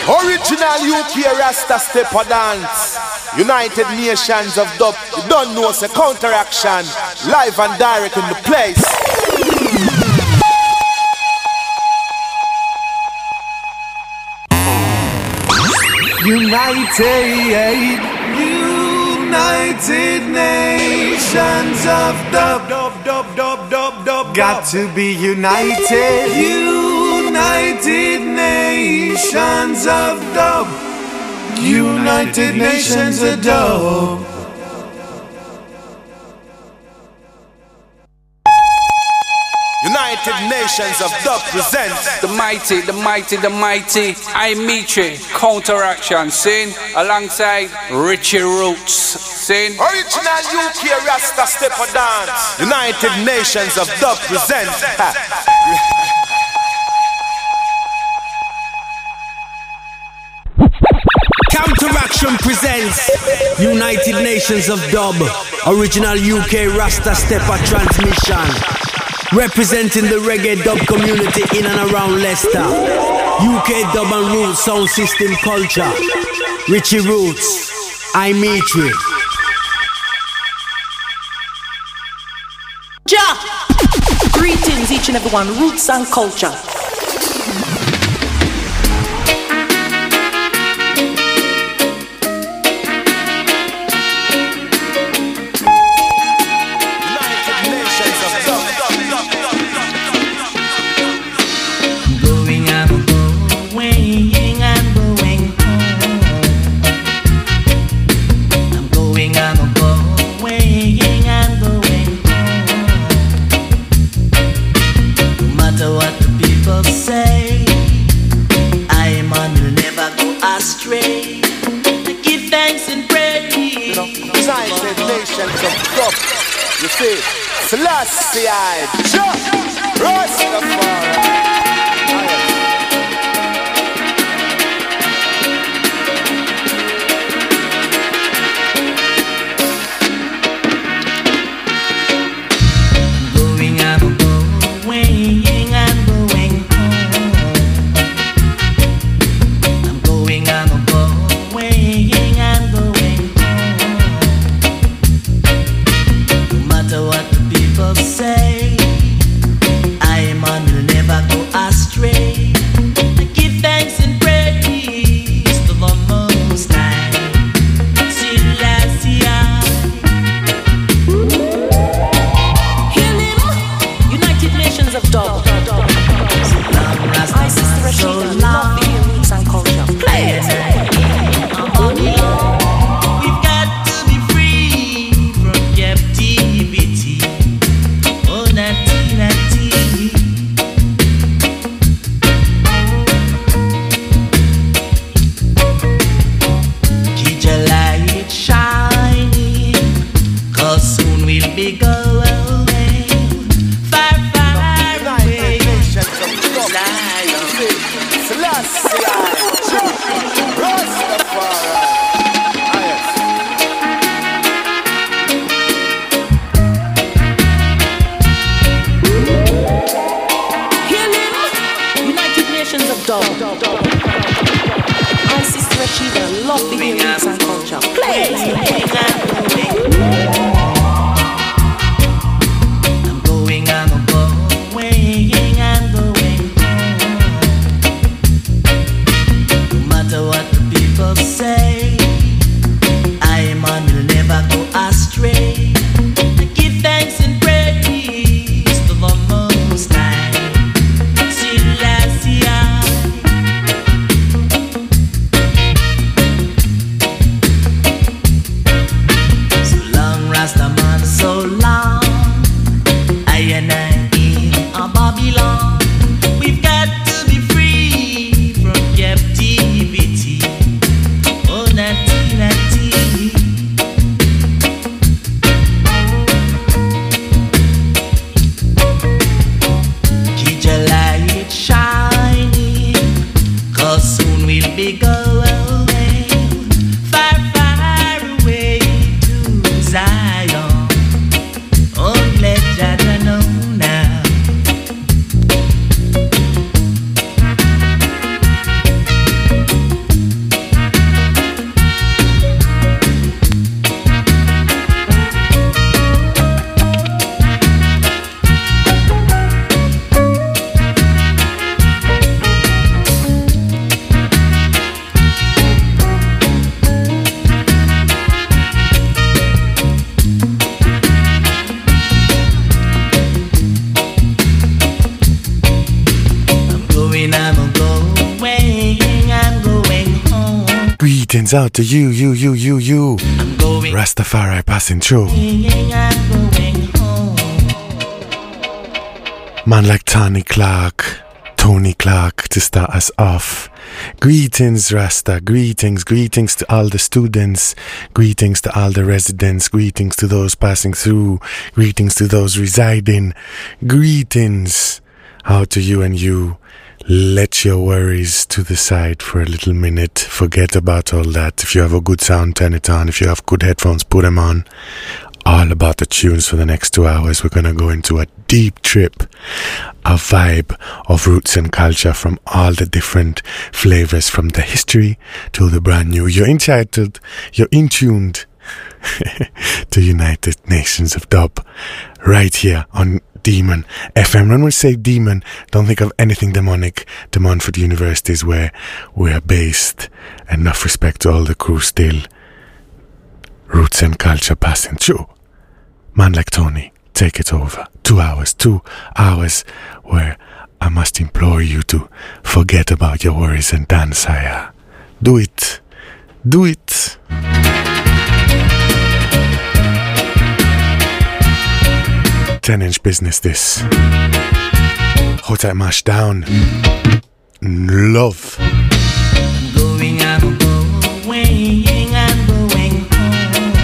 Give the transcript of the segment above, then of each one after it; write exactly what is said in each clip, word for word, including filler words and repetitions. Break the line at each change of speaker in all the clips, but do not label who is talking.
Original U K Rasta stepper dance. United Nations of Dub. You don't know it's a counteraction. Live and direct in the place.
United, United Nations of Dub, dub, dub, dub, dub, dub. Got to be united. United Nations of Dub. United Nations of Dub.
United Nations of Dub presents
the mighty, the mighty, the mighty I Mitre Counteraction, sing alongside Richie Roots, sing
Original U K Rasta stepper dance. United Nations of Dub presents
Counteraction presents United Nations of Dub. Original U K Rasta stepper transmission. Representing the reggae dub community in and around Leicester. U K dub and roots sound system culture. Richie Roots, I Mitre.
Ja! Greetings each and everyone, roots and culture.
You see, Selassie, Rastafari.
going, I'm going, I'm going home.
Greetings out to you, you, you, you, you.
I'm going,
Rastafari passing through.
I'm going home.
Man like Tony Clark, Tony Clark to start us off. Greetings, Rasta. Greetings, greetings to all the students. Greetings to all the residents. Greetings to those passing through. Greetings to those residing. Greetings out to you and you. Let your worries to the side for a little minute. Forget about all that. If you have a good sound, turn it on. If you have good headphones, put them on. All about the tunes for the next two hours. We're going to go into a deep trip, a vibe of roots and culture from all the different flavors, from the history to the brand new. You're entitled, you're in tuned to United Nations of Dub right here on Demon F M. When we say Demon, don't think of anything demonic. De Montfort University is where we're based. Enough respect to all the crew still. Roots and culture passing through. Man like Tony, take it over. Two hours, two hours where I must implore you to forget about your worries and dance higher. Do it. Do it. ten inch business this. Hold that mash down. Love.
I'm going, I'm going, I'm going home.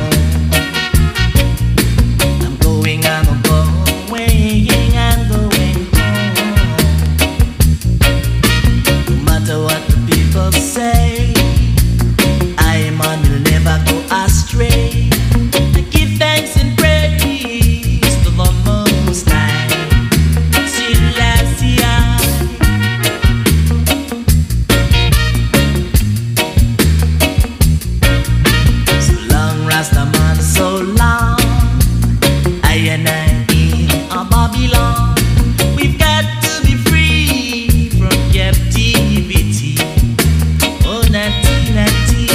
I'm going, I'm going, I'm going home. No matter what the people say, I am on, will never go astray. I give thanks and praise to the Most High. Selassie I. So long, Rastaman, so long. I and I in a Babylon. We've got to be free from captivity. Oh, natty, natty.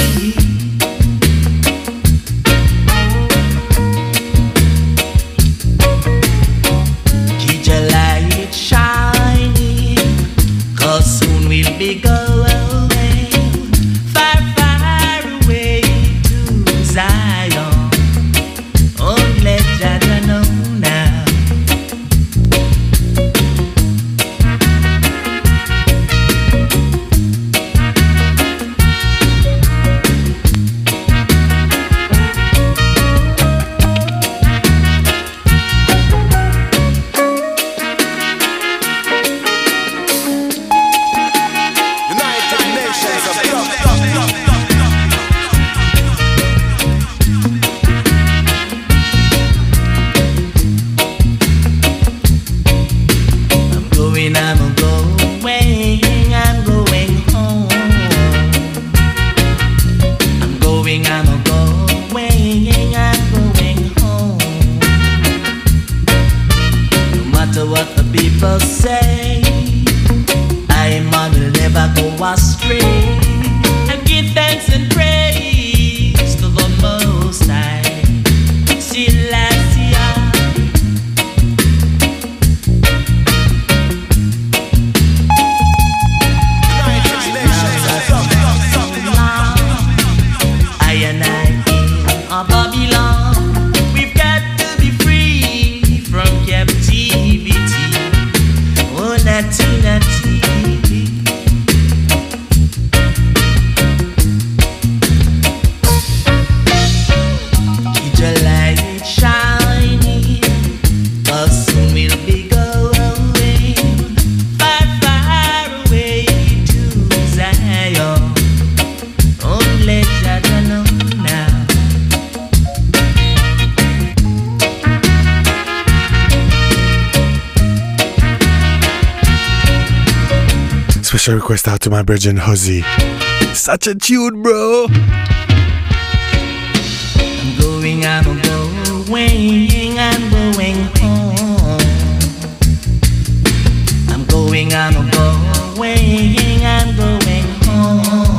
Keep your light shining, 'cause soon we'll be going far, far away to Zion. Oh, let Jah know now.
United Nations of Dub.
I'm going, I'm going, I'm going home. I'm going, I'm going, I'm going home. No matter what the people say, I'm on, will never go astray. I give thanks and praise to the Most High. Selassie I.
United Nations of Dub.
I and I in a Babylon. We've got to be free from captivity. Oh, natty, natty. Keep your light shining, 'cause soon we'll be going far, far away to Zion. Oh, let Jah know now.
Special request out to my brethren Huzzy. Such a tune, bro.
I'm going, I'm going, I'm going home. I'm going, I'm going, I'm going home.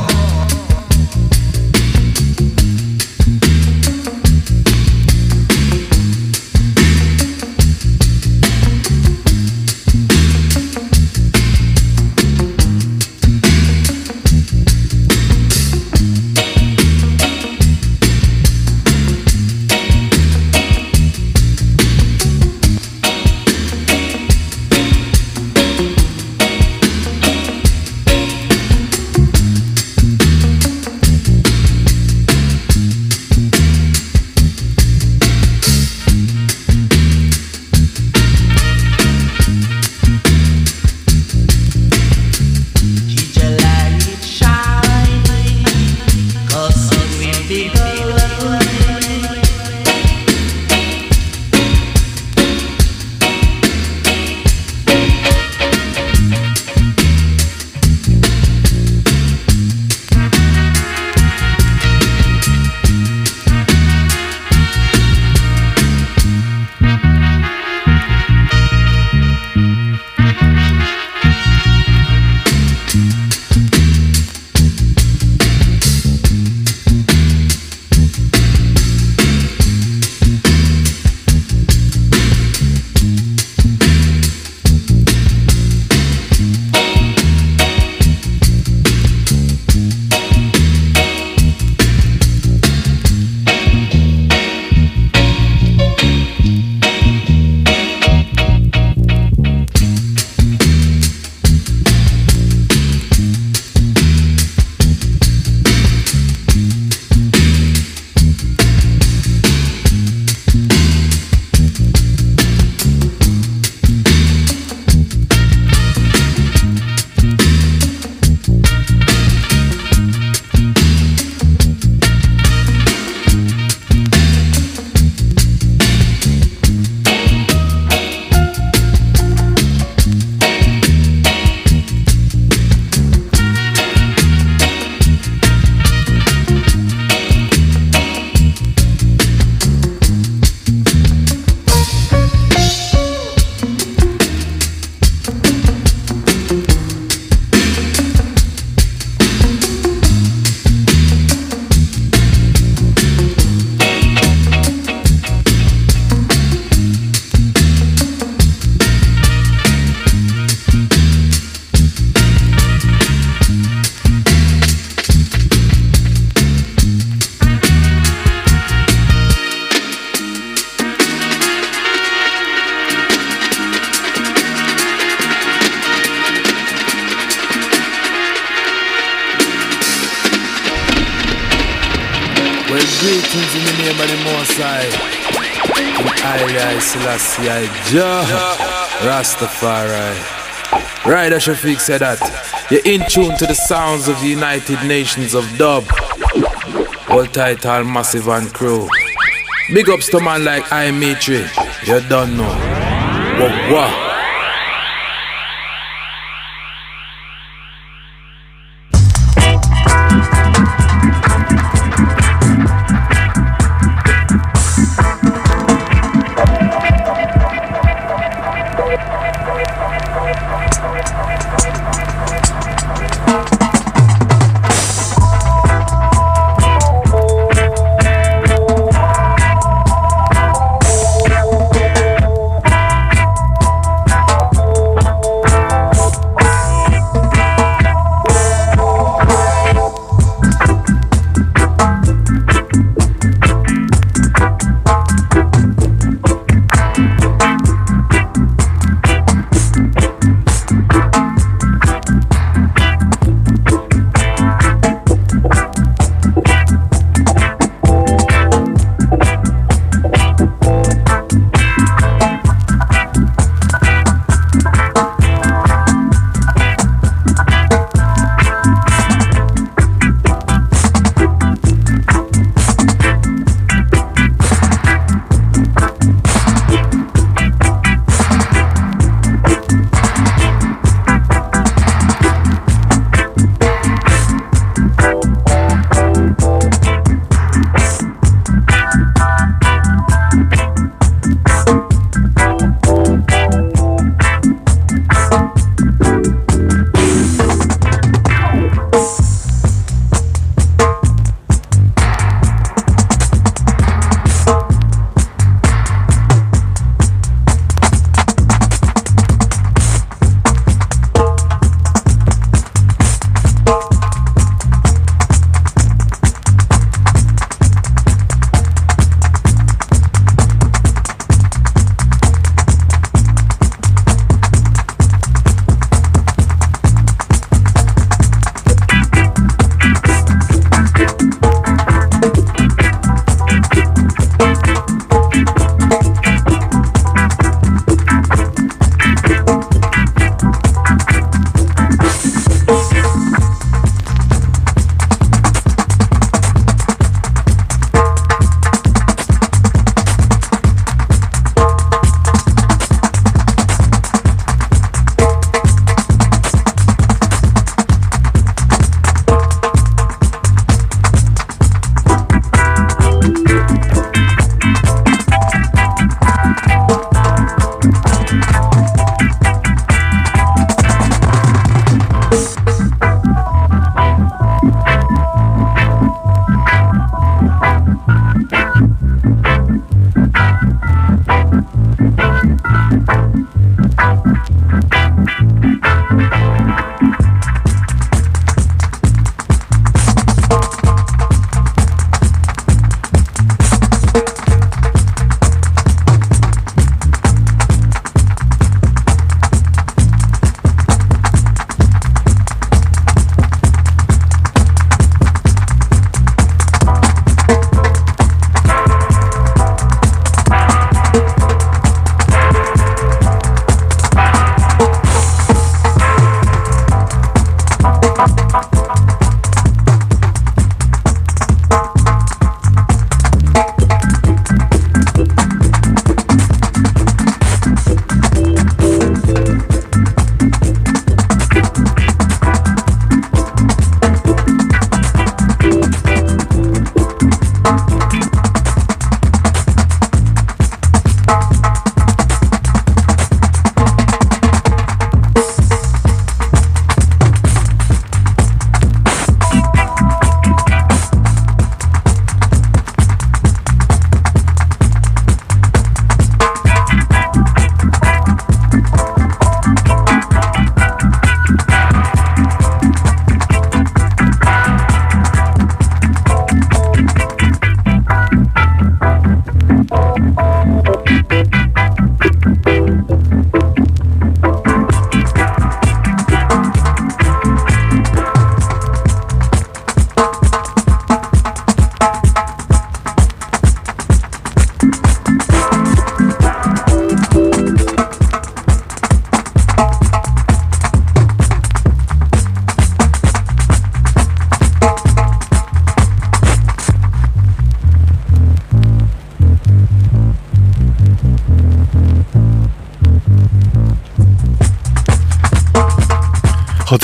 greetings in the name of the Most High. I, Selassie, I, Jah, Rastafari. Right, as Shafiq said that. You're in tune to the sounds of the United Nations of Dub. All title, Massive and Crew. Big ups to man like I Mitri. You don't know. Whoa, whoa.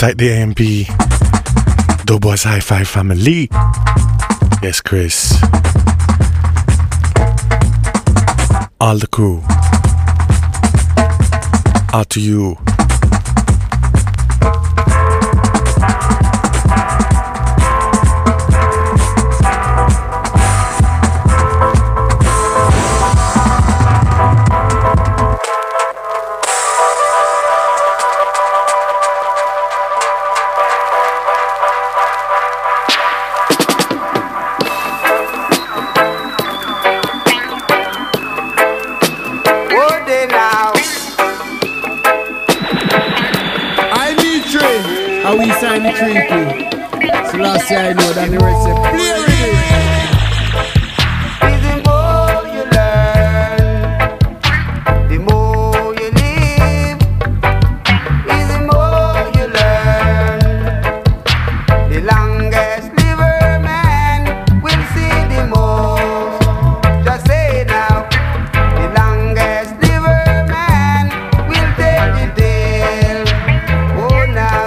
Outside the A M P, Doughboys Hi-Fi family. Yes, Chris. All the crew. Out to you.
So last year I know that the rest say play with it. The more you learn, the more you live. The more you learn, the longest liver man will see the most. Just say now, the longest liver man will take the deal. Oh now.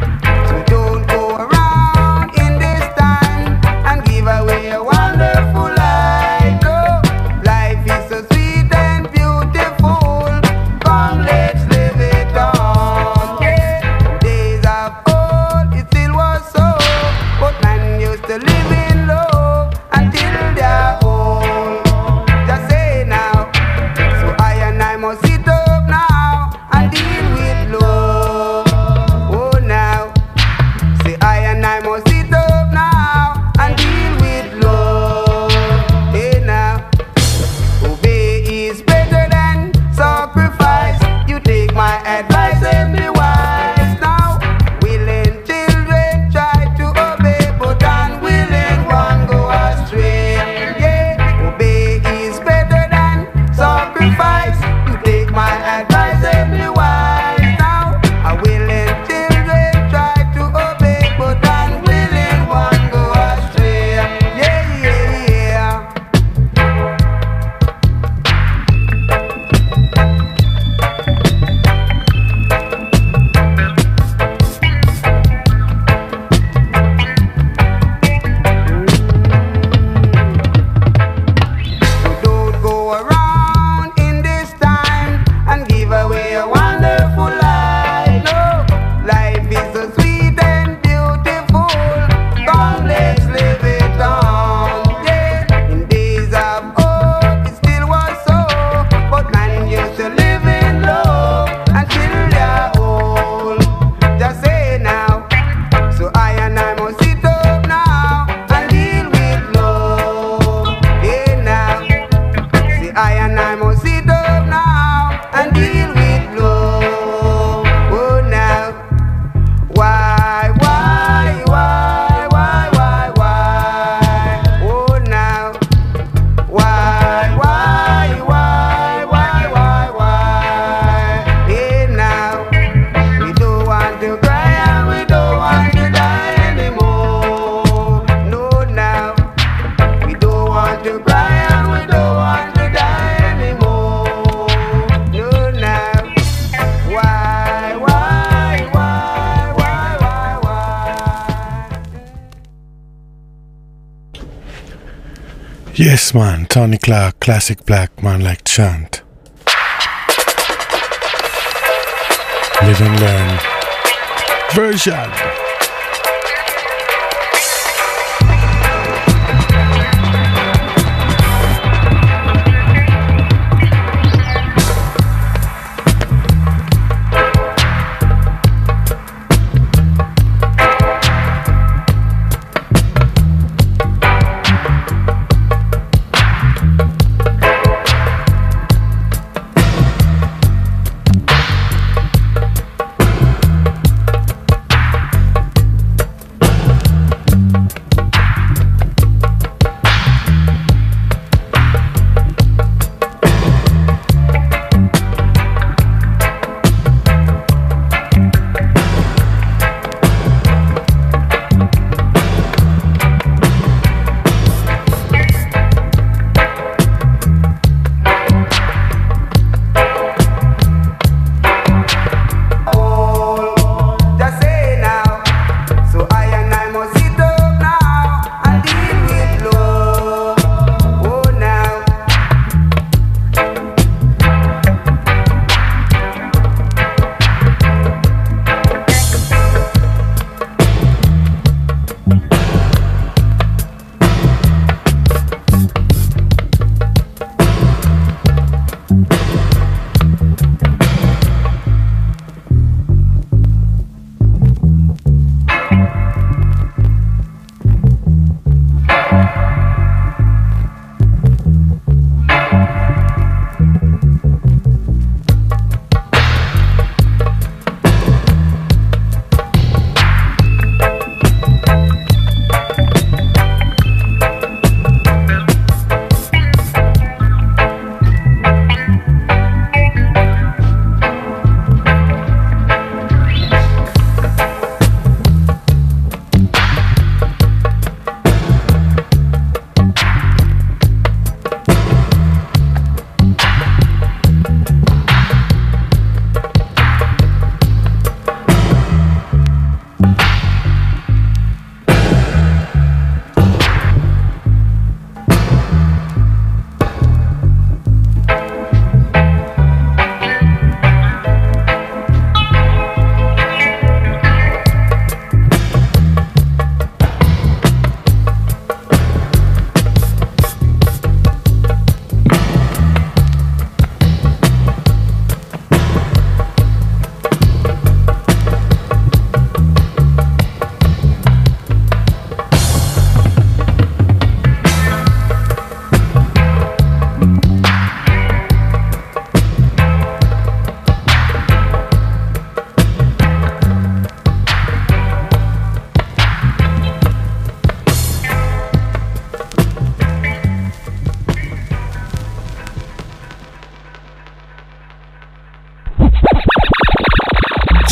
Yes, man. Tony Clark, classic black man like chant. Live and learn. Version.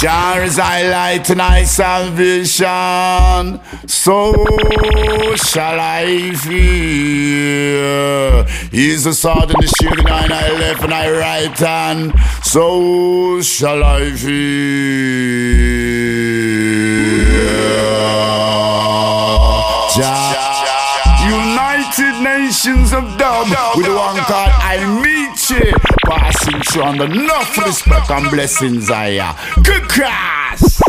Jars I light and I salvation. So shall I fear. He's the sword and the shield in I left and I right hand. So shall I fear. Jah. United Nations of Dub, with one called I meet you, passing through on the enough respect and blessings I am. Good cross.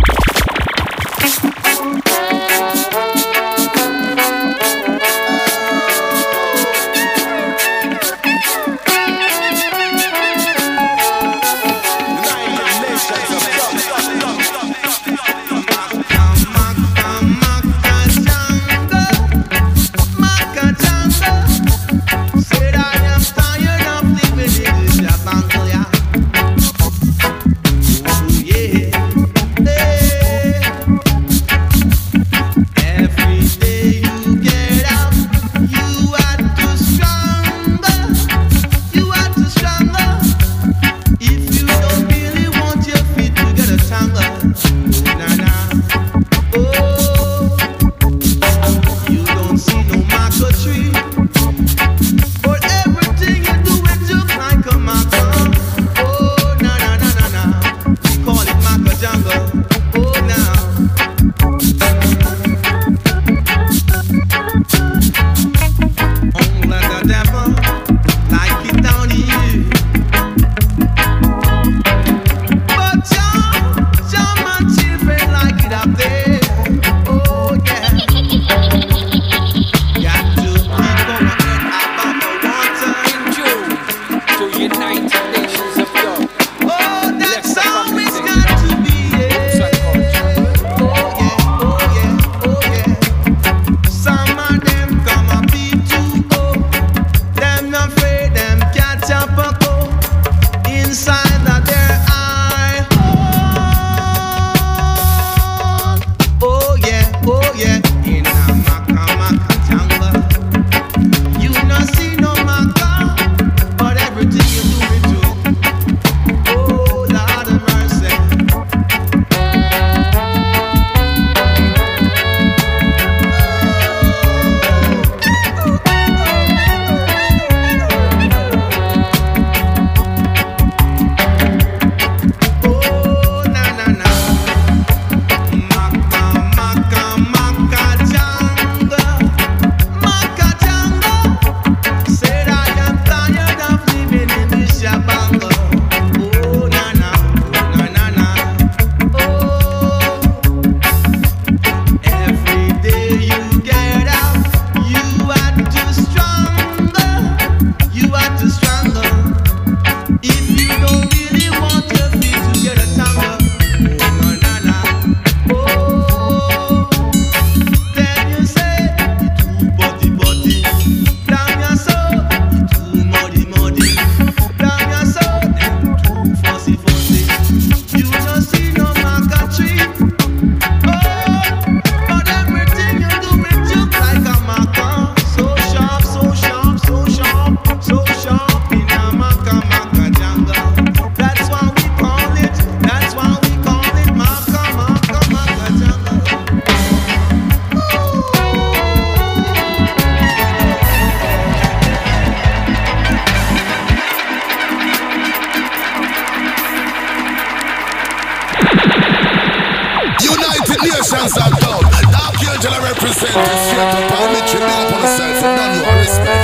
Nations of Dub. Dark Angel I represent the straight up and me tribute upon myself and none no respect.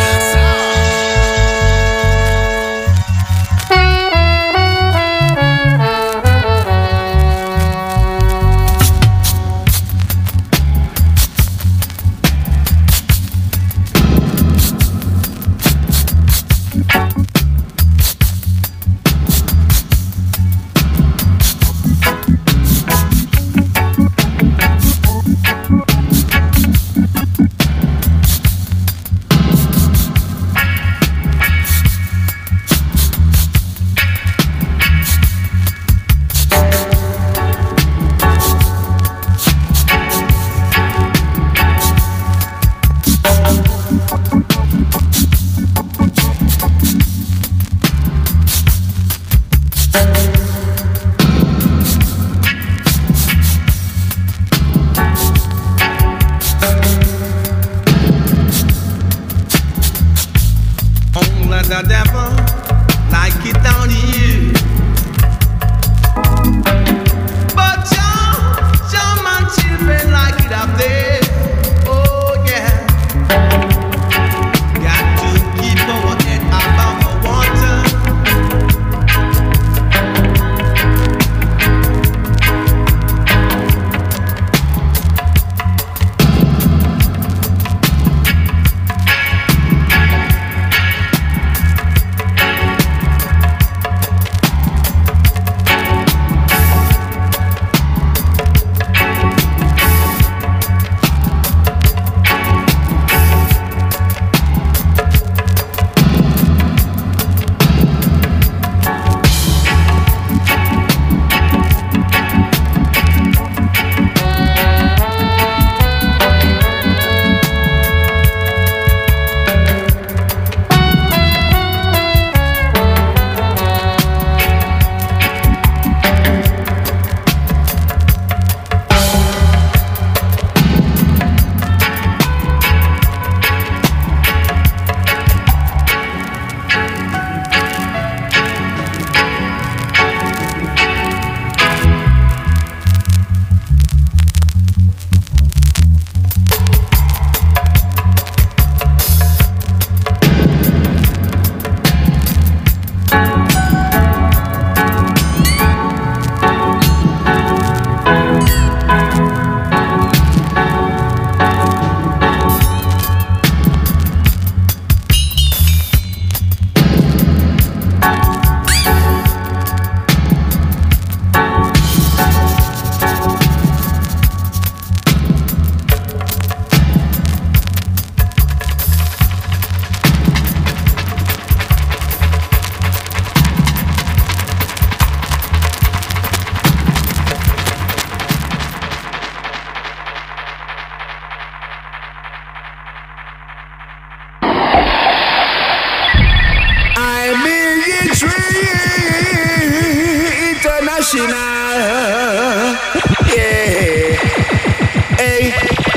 original. Yeah. Hey.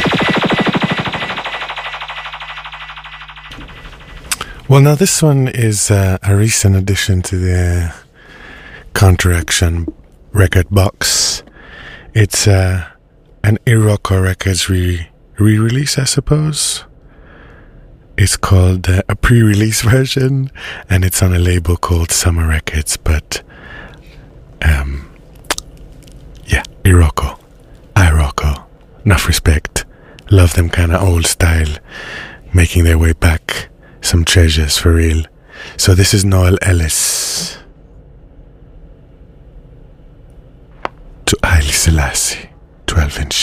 Well, now this one is uh, a recent addition to the Counteraction record box. It's uh, an Iroko Records re- re-release, I suppose. It's called uh, a pre-release version, and it's on a label called Summer Records. But um, yeah, Iroko, Iroko, enough respect. Love them kind of old style, making their way back. Some treasures for real. So this is Noel Ellis to Haile Selassie, twelve inch.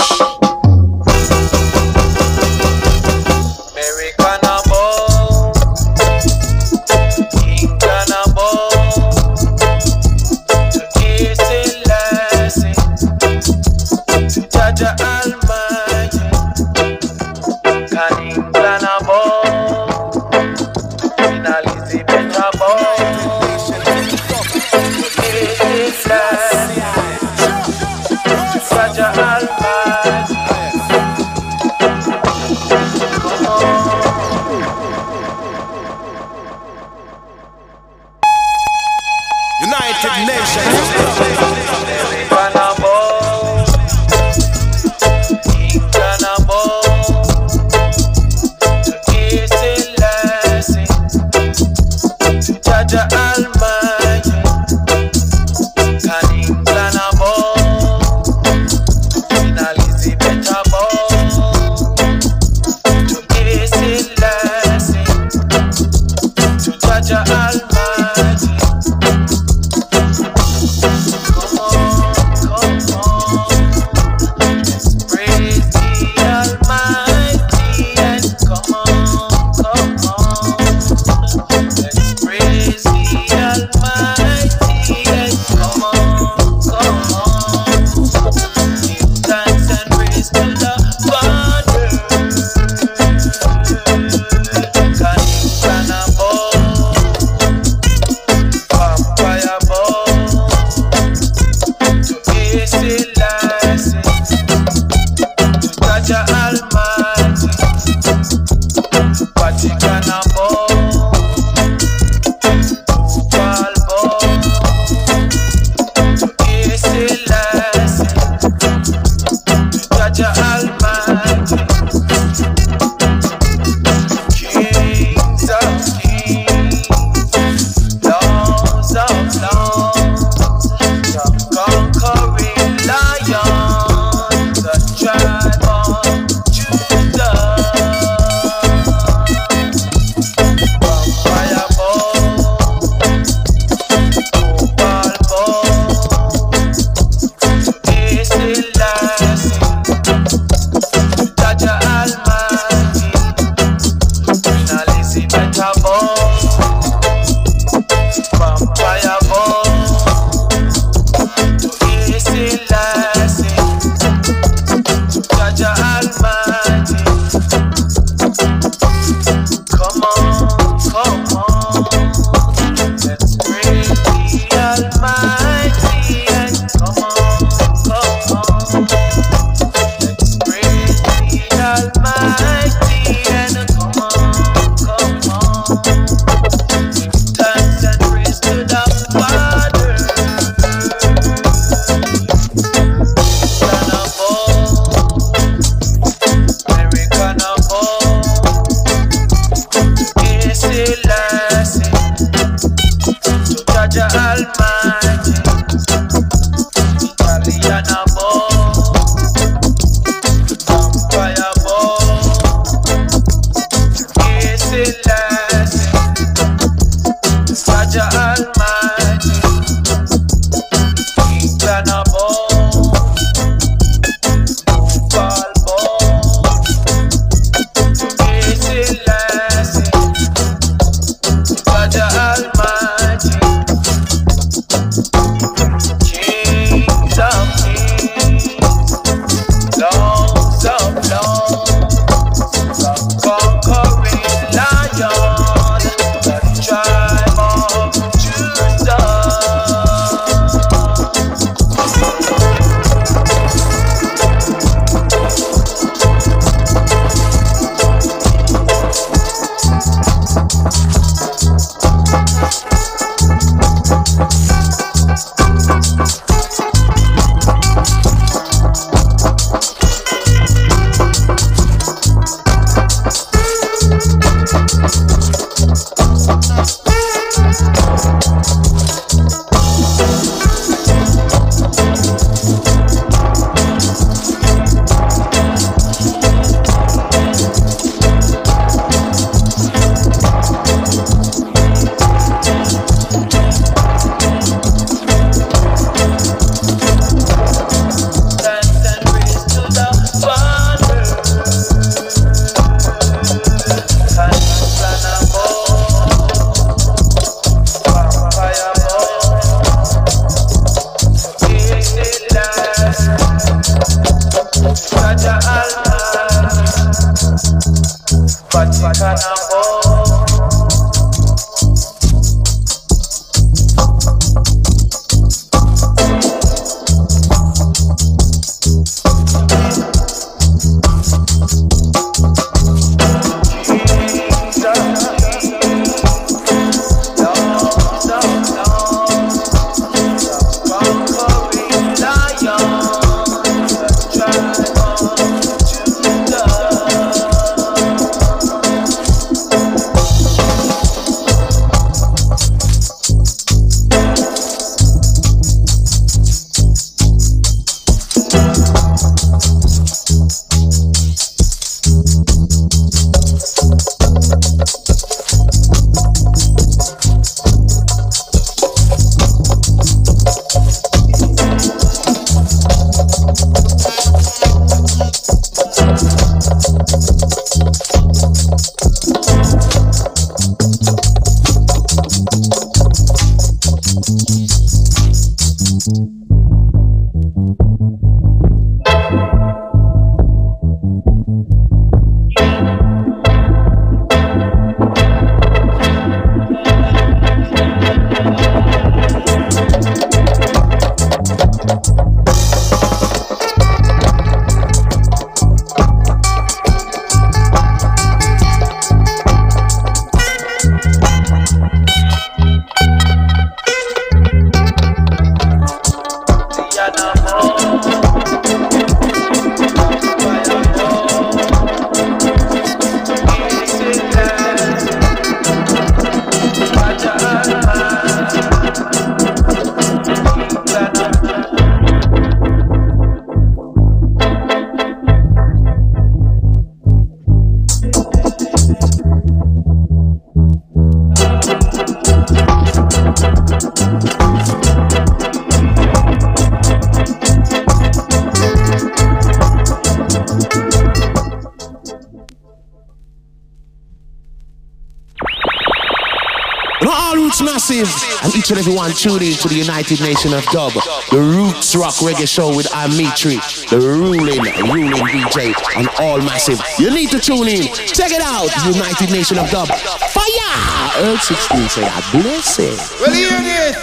Massive, and each and every one tuned in to the United Nation of Dub, the Roots Rock Reggae Show with Amitri, the ruling, ruling D J, and all massive. You need to tune in. Check it out, United Nation of Dub. Fire! Earth sixteen say, I bless it.
Well, hear this.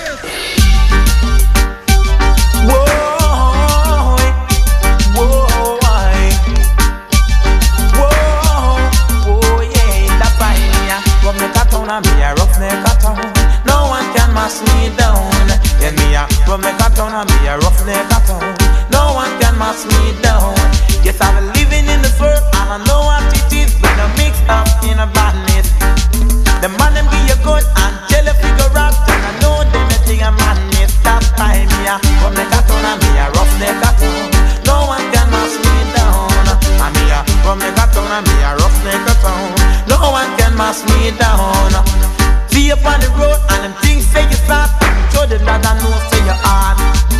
Me a rough neck a town. No one can mash me down. Yeah, me a rough neck a town. Me a rough neck a town. No one can mash me down. Yes, I'm living in this world and I know what it is when I mix up in a badness. The man them give you good and tell you figure out, and I know them a thing a madness. That's why me a rough neck a town. Me a rough neck a town. No one can mash me down. And me a rough neck a town. Me a rough neck a town. No one can mash me down. See up on the road and them things say you start. Show them that I know say you hard.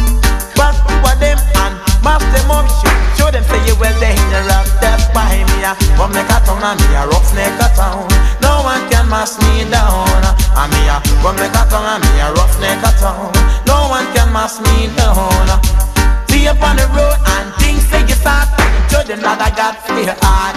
Pass over them and mash them up. Show them say you well dangerous. That's why me a rough neck a town and me a rough neck a town. No one can mash me down. And me a rough neck a town and me a rough neck a town. No one can mash me down. See up on the road and things say you start. Show them that I got say you hard.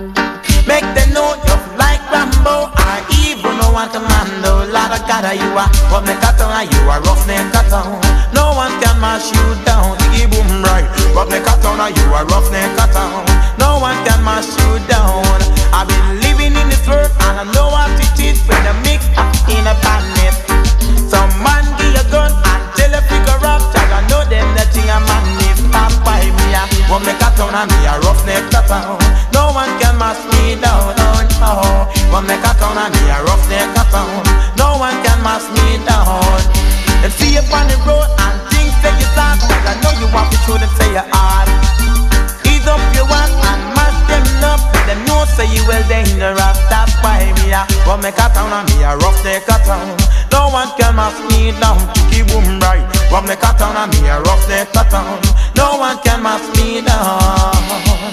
Make them know just like Rambo. I even no one commando. Lord of God, you are rough neck a town, you are rough neck a town. No one can mash you down. Diggy boom right. Rough neck a town, you are rough neck a town. No one can mash you down. I've been living in this world and I know what it is when I mix up in a badness. Some man give you a gun and tell you figure out. I know them that thing a man is stop by me. Rough neck a town and me a rough neck a town. No one can mash me down, oh no. Rough neck a town and me a rough neck a town. No one can mash me down. Them see you on the road and things say you start. But I know you want to show them say you hard. Ease up your one and mash them up. Them know say you well dangerous. That's why me a rough neck a town and me a rough neck a town. No one can mash me down. Keep boom right. Rough neck a town and me a rough neck a town. No one can mash me down.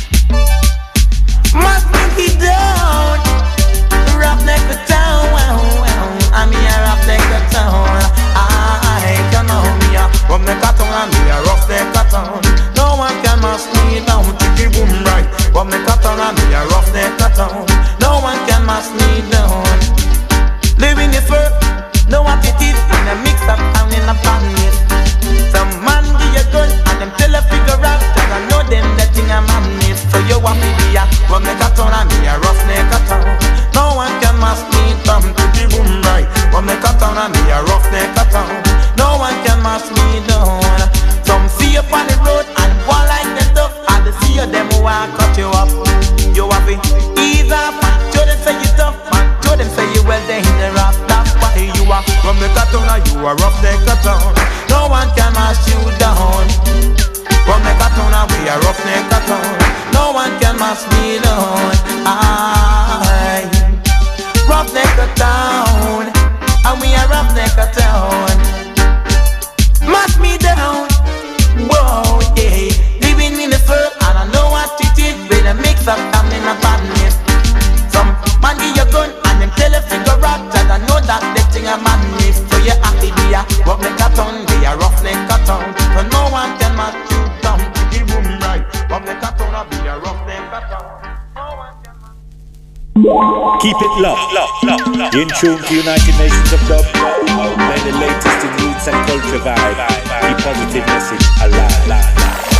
Must be down. Rough neck a town. I'm me a rough neck a town. I can know me a rough neck a town. I'm me a rough neck a town. No one can mash me down. Chicky boom right. Rough neck a town. I'm me a rough neck a town. No want me be a rum neck a town and me a rough neck a town. No one can mask me, come to the room right. Rum neck a town and me a rough neck a town. No one can mask me down. Some see you on the road and one like the stuff, and the see you them who want cut you up. You have it ease up, and show them say you tough, and show them say you well dangerous. That's why you are rum neck a town and you are rough neck a town. No one can mask you down. Rum neck a town and we are rough neck a town. No one can mask me down. I rough neck a town, and we are rough neck a town. Mask me down, whoa, yeah. Living in the fur, and I know what it is. With a mix of family and badness. Some man give you gun, and them tell you figure out. And I know that they thing a madness. So you have to be a rough neck a town, be a rough neck a town. So no one can match you down. Give room right, rough neck a town, I'll be a rough neck a town.
Keep it locked, locked, locked, locked. In tune to United Nations of Dub. Play the latest in roots and culture vibe. Keep positive message alive.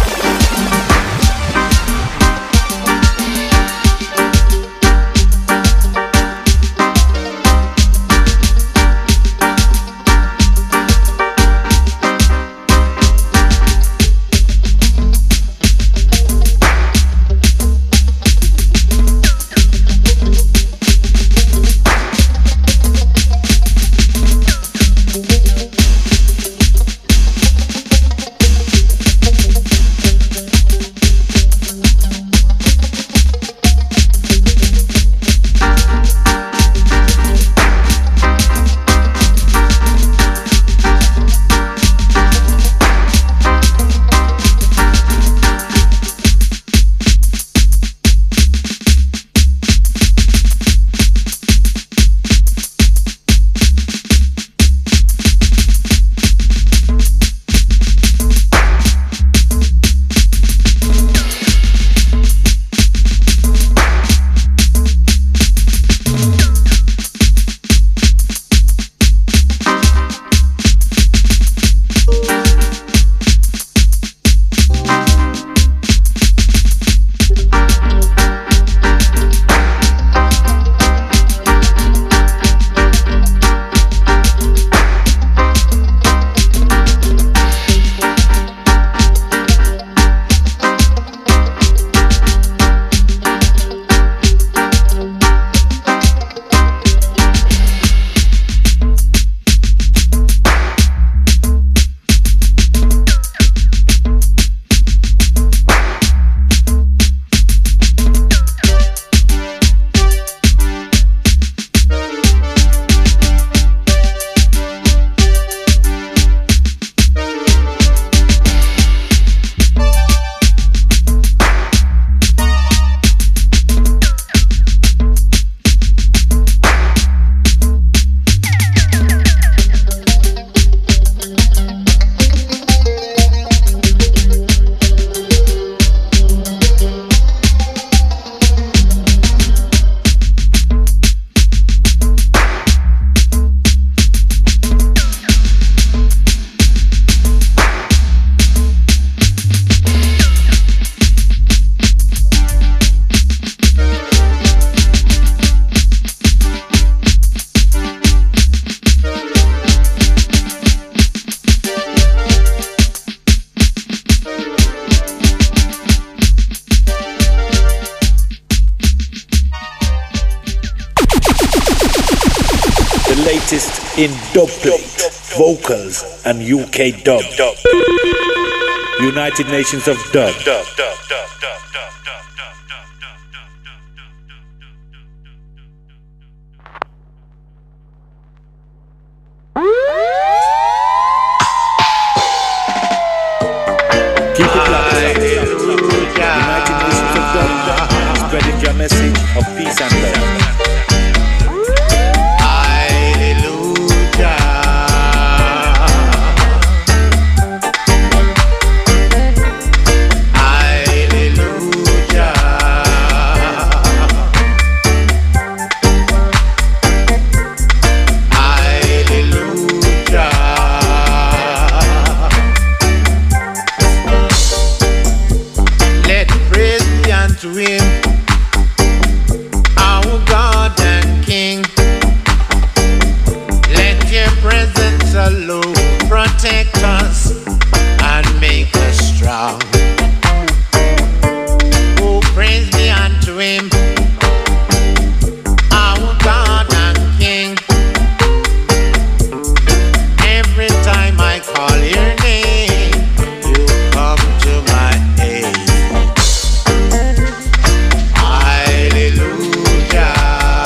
In dub plate, vocals and U K dub. United Nations of Dub. Keep it locked. United Nations of Dub, spreading your message of peace and love.
Let praise be and unto him, our God and King. Let your presence alone protect us and make us strong. Oh, praise be unto him, our God and King. Every time I call your name, you come to my aid. Hallelujah.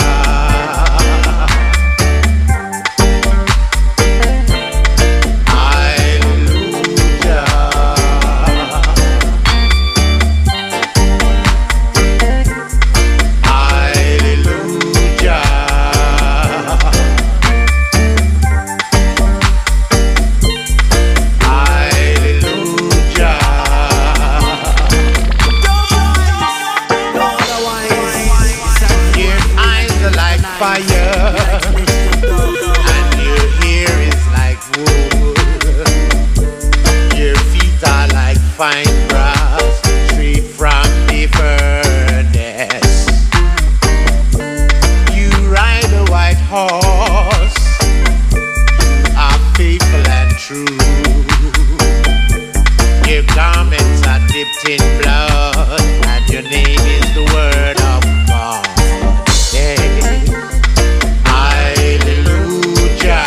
Fine grass, straight from the furnace. You ride a white horse, you are faithful and true. Your garments are dipped in blood, and your name is the word of God. Yeah. Hallelujah.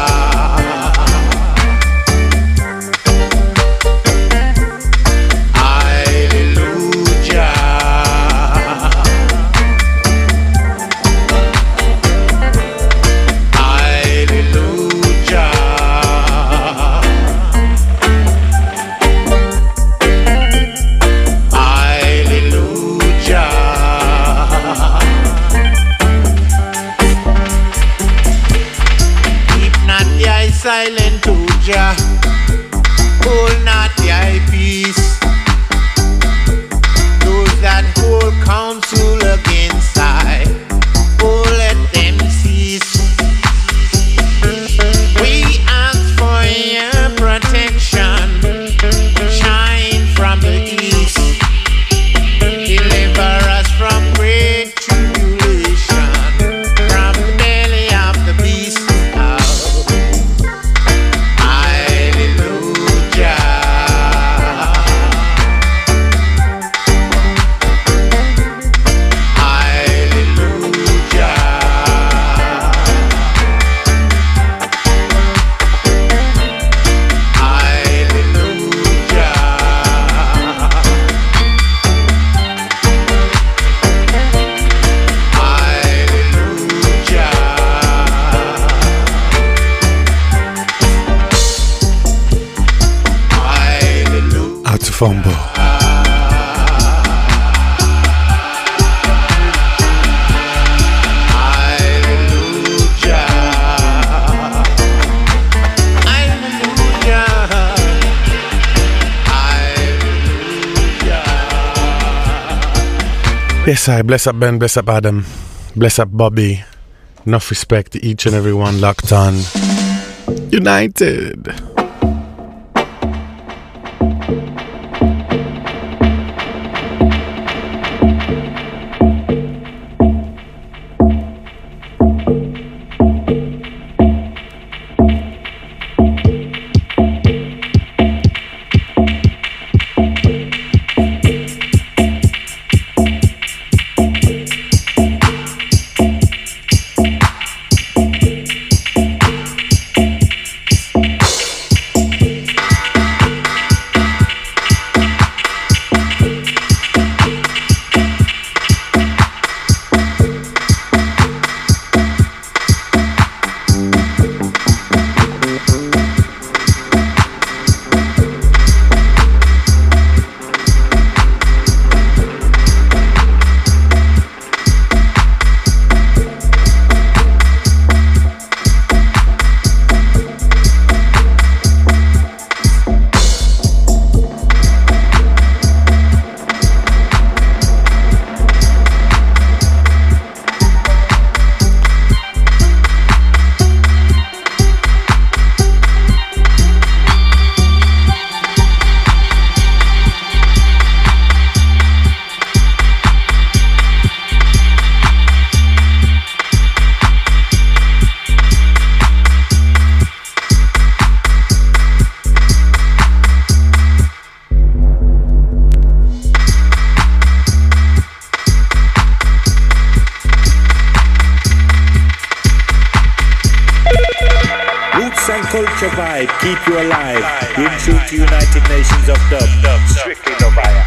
Silent to Jah, hold not thy peace. Those that hold counsel against I, oh let them cease. We ask for your protection, shine from the east, deliver us from great tribulation, from the belly of the beast.
Fumble. Yes, I bless up Ben, bless up Adam, bless up Bobby. Enough respect to each and every one locked on. United.
culture vibe, keep you alive. In tune to United Nations of Dub, Dub, strictly Novaya.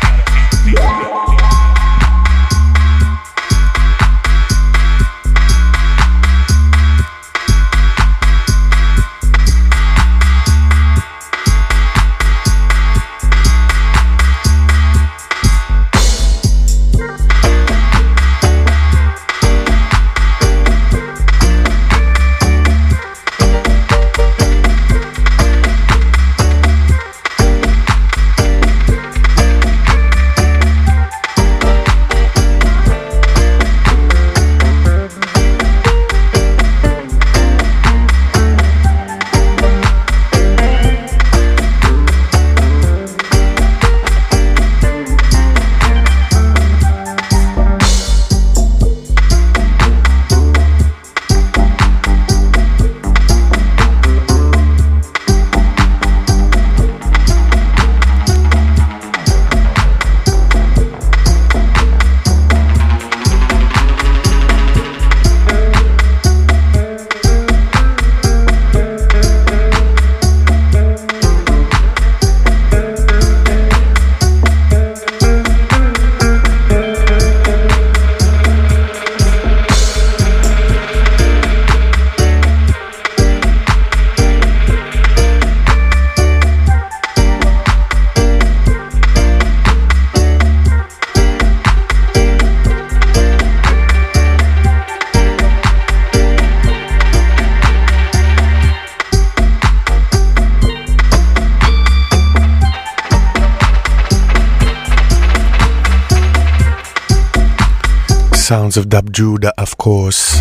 Sounds of Dub Judah, of course.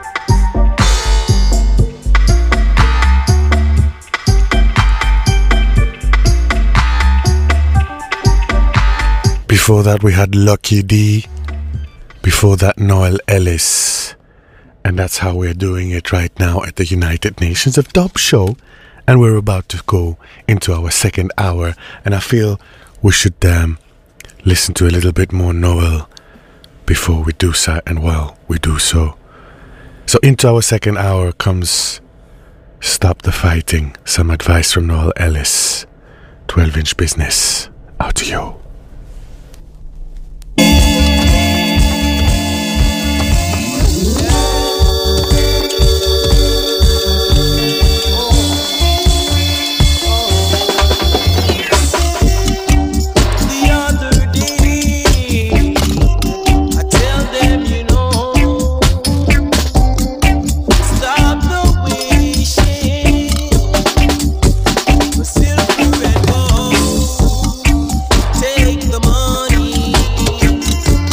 Before that we had Lucky D. Before that Noel Ellis. And that's how we're doing it right now at the United Nations of Dub show. And we're about to go into our second hour. And I feel we should um, listen to a little bit more Noel before we do so, and well, we do so. So into our second hour comes Stop the Fighting, some advice from Noel Ellis, twelve inch business, out to you.
Take the money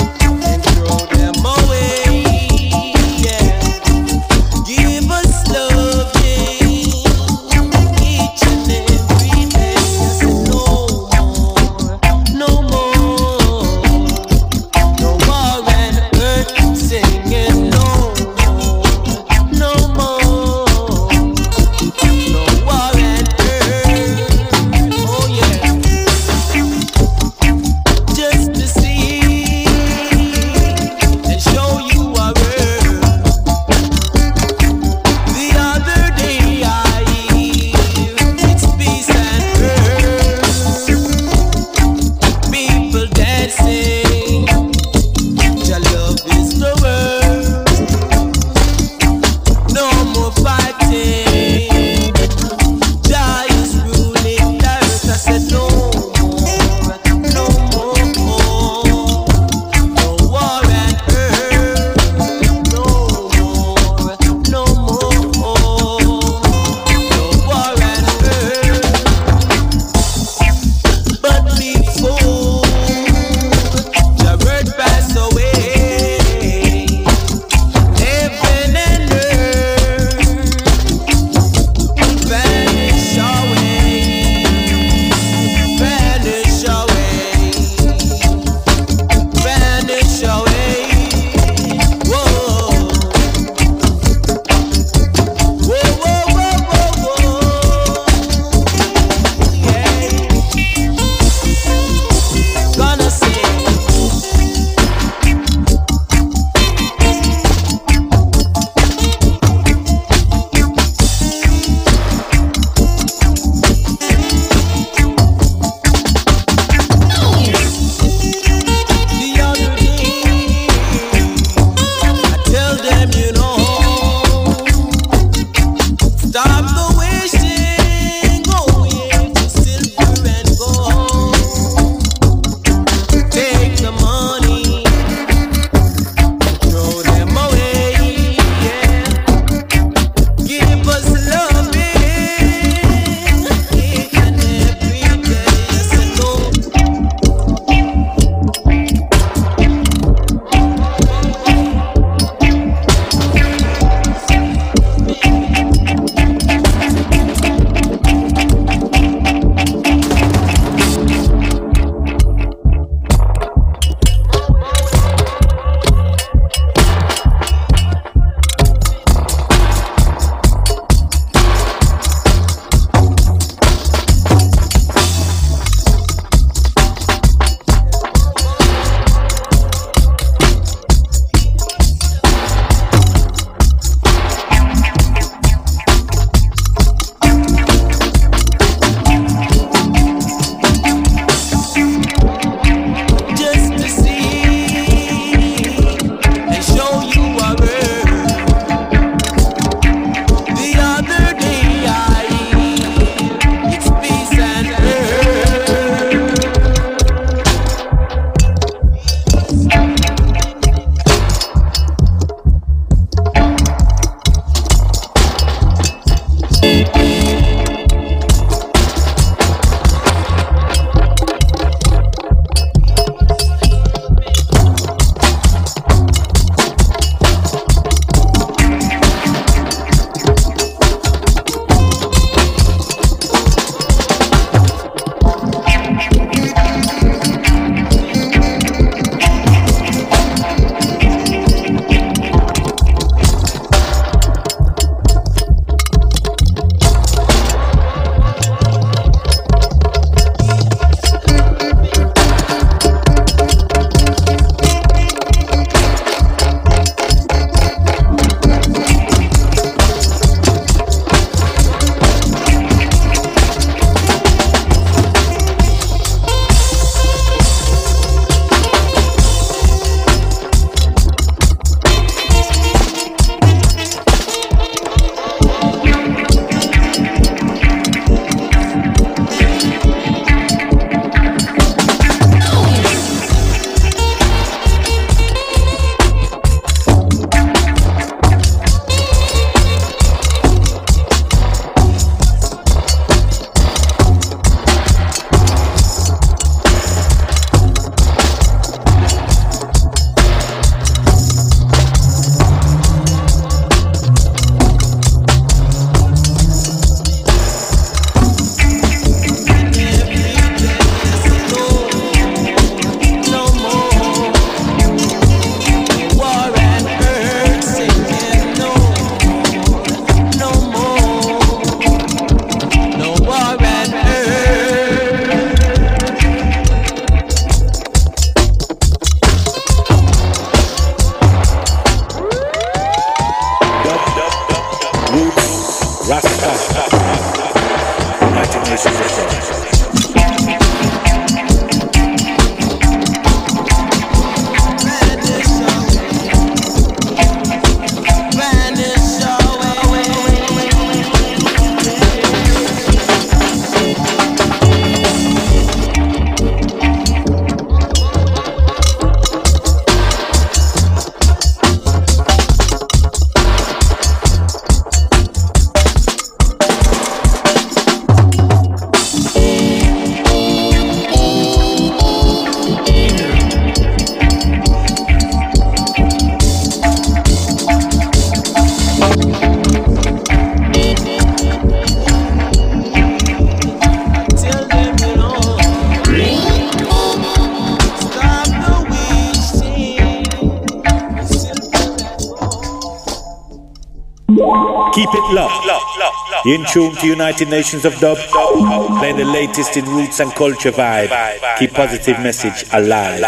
Keep it locked. You're in tune to United Nations of Dub, playing the latest in roots and culture vibe. Keep positive message alive.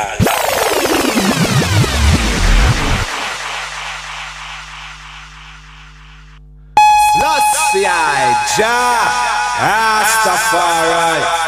Selassie Jah Rastafari.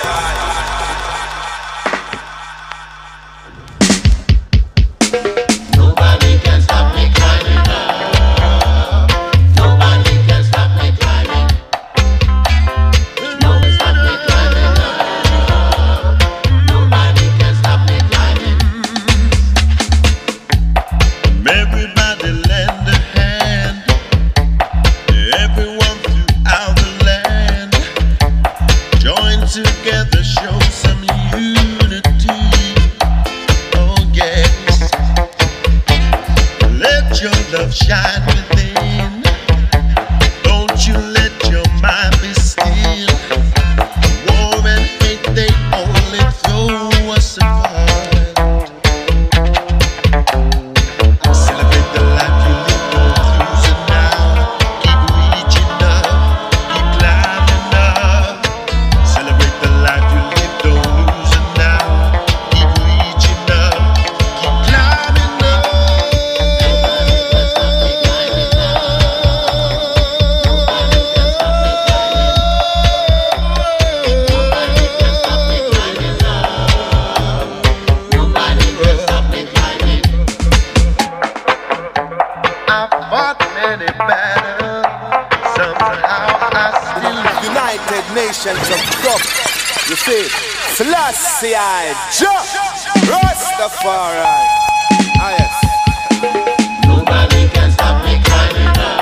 Selassie Jah Rastafari. Ah, yes.
Nobody can stop me climbing up.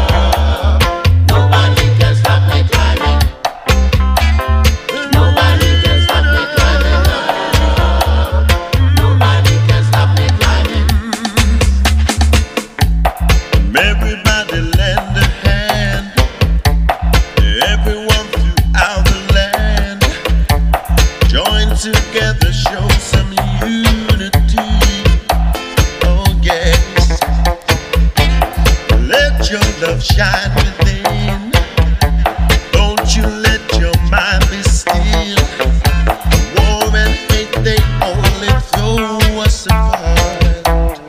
Nobody can stop me climbing. Nobody can stop me climbing up. Nobody can stop me climbing.
Everybody lend a hand. Everyone throughout the land. Join together, show some unity. Oh yes. Let your love shine within. Don't you let your mind be still. War and hate, they only throw us apart.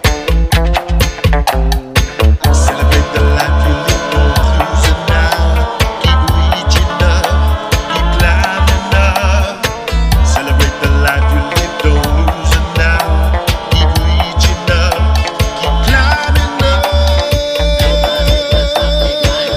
Celebrate the life you live, don't lose it now. Keep reaching up, keep climbing up. Celebrate the life you live, don't lose it now. Keep reaching up, keep climbing up.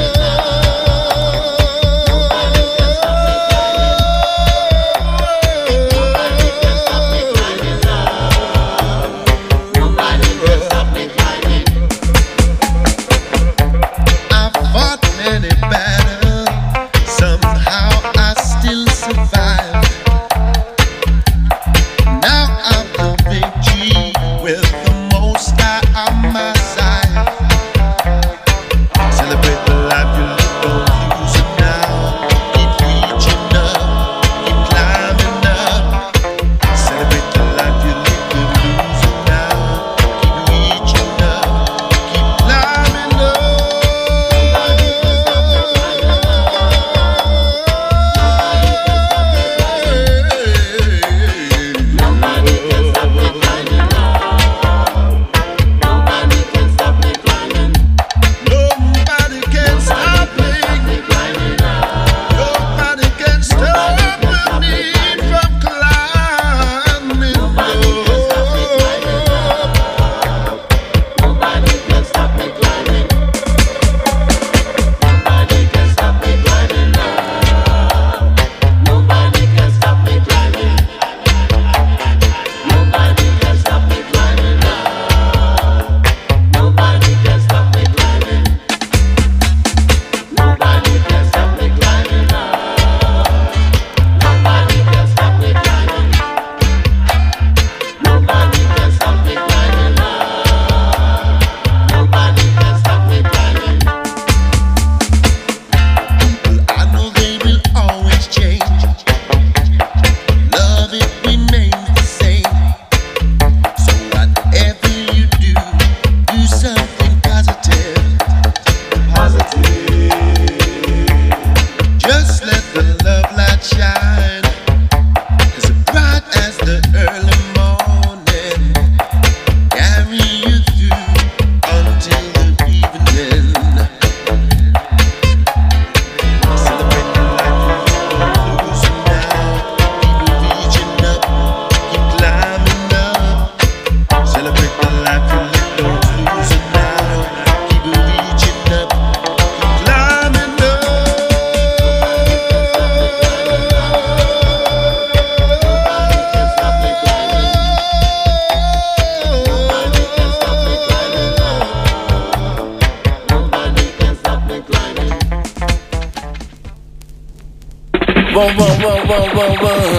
Whoa, whoa, whoa, whoa, whoa,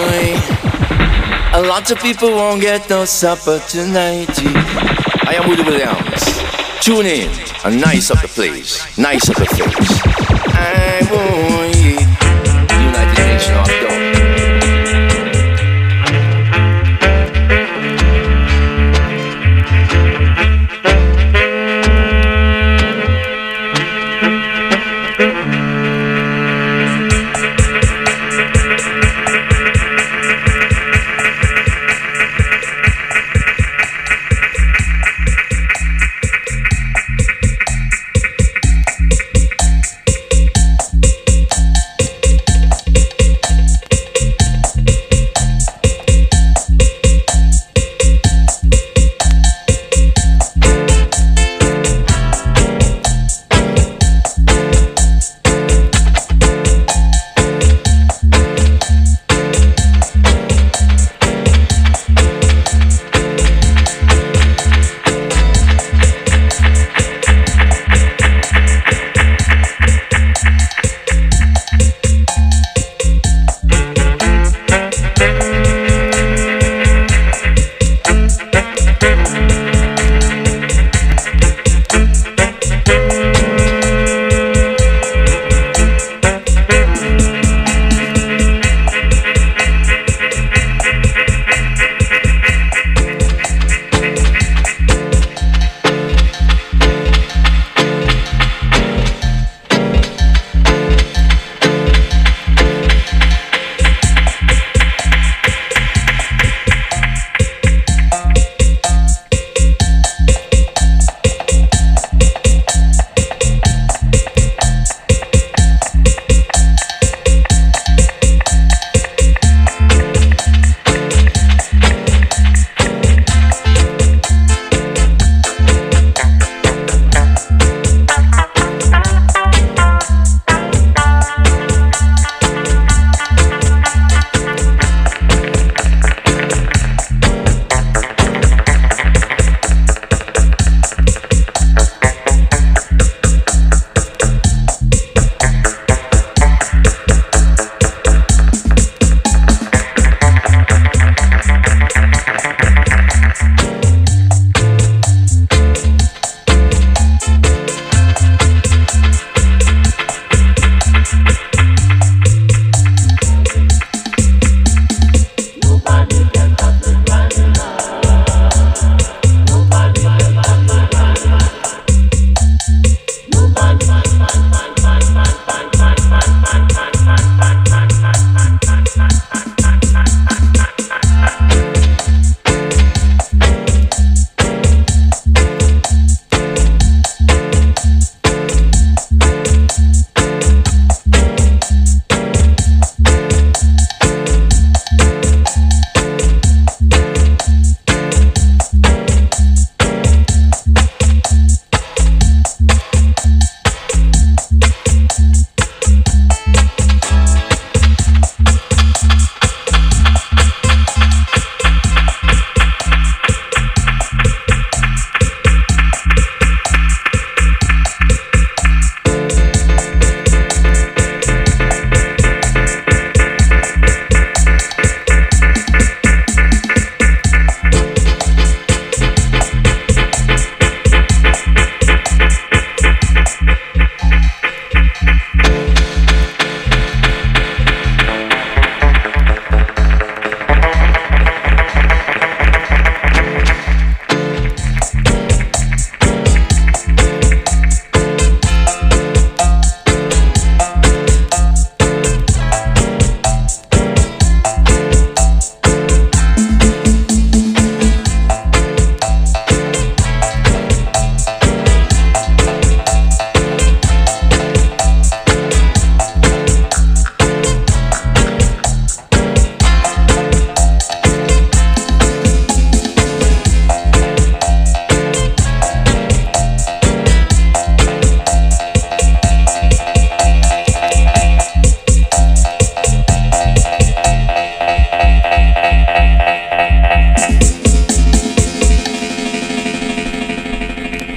whoa. A lot of people won't get no supper tonight. I am Woody Williams. Tune in and nice up the place, nice up the face. I want it. United Nations of Dub.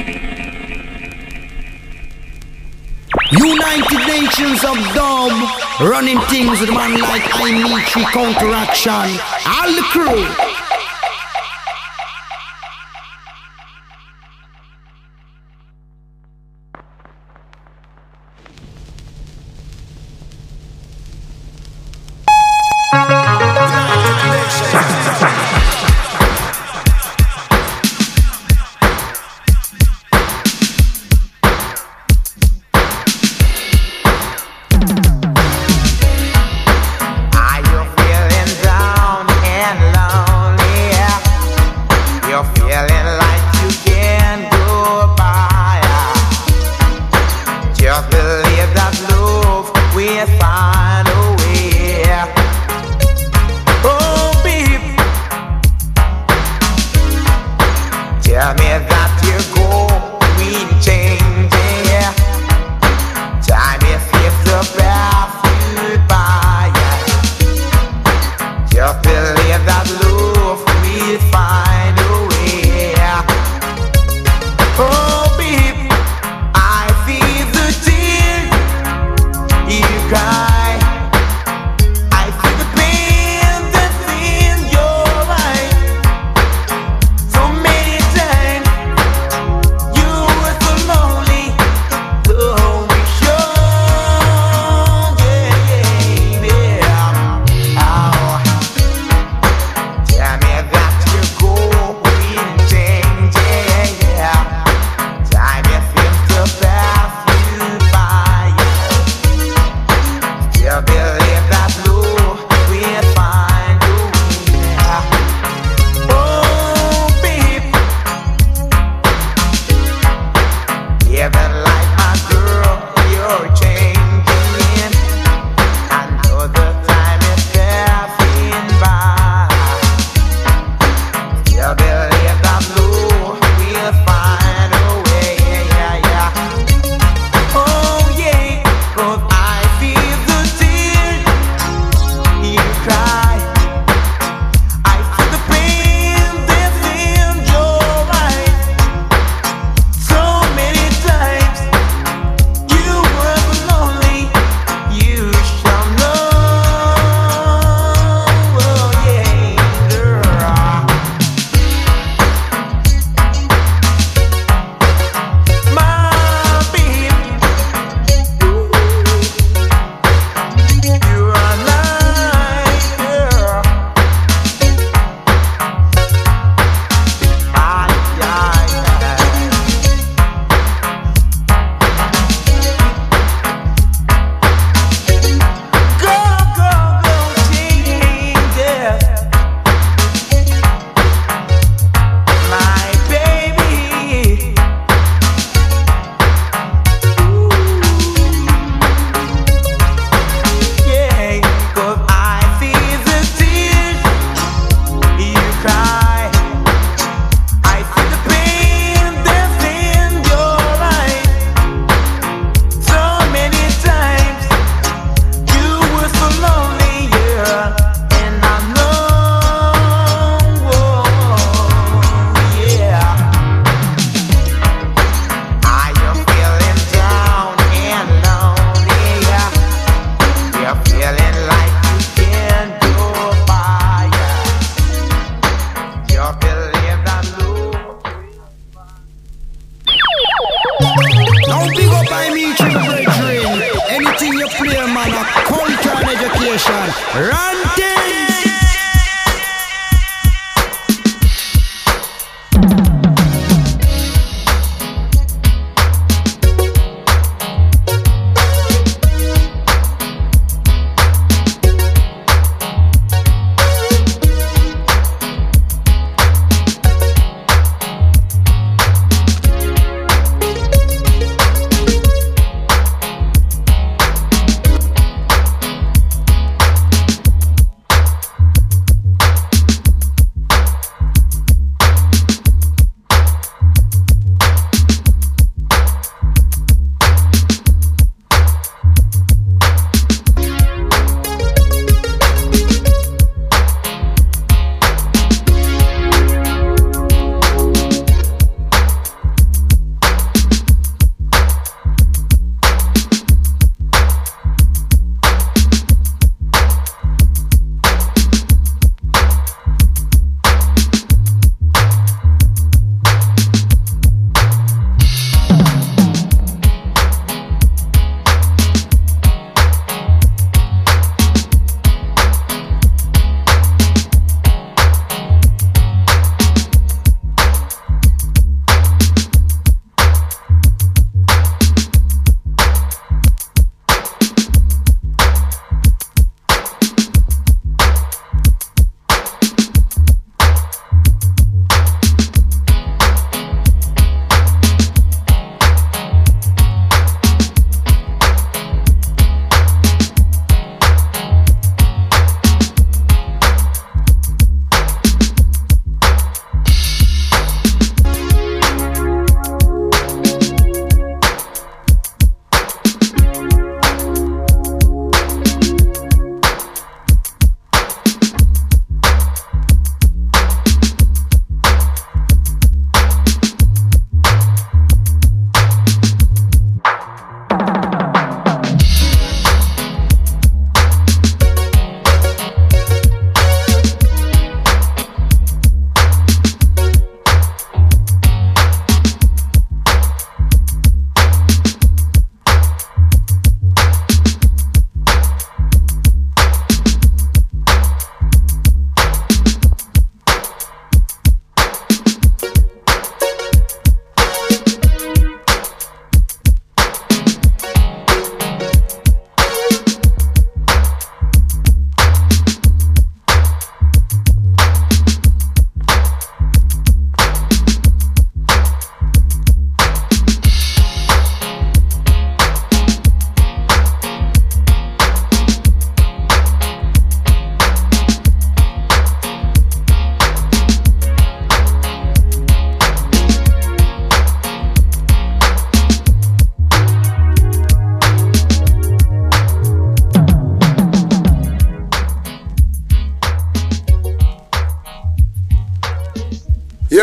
United Nations of Dub. Running things with a man like I Mitri, Counteraction, all the crew.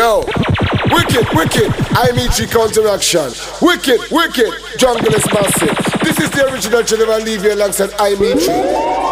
Yo, wicked, wicked, I meet you counteraction. Wicked, wicked, jungle is massive. This is the original Geneva Levy alongside I meet you.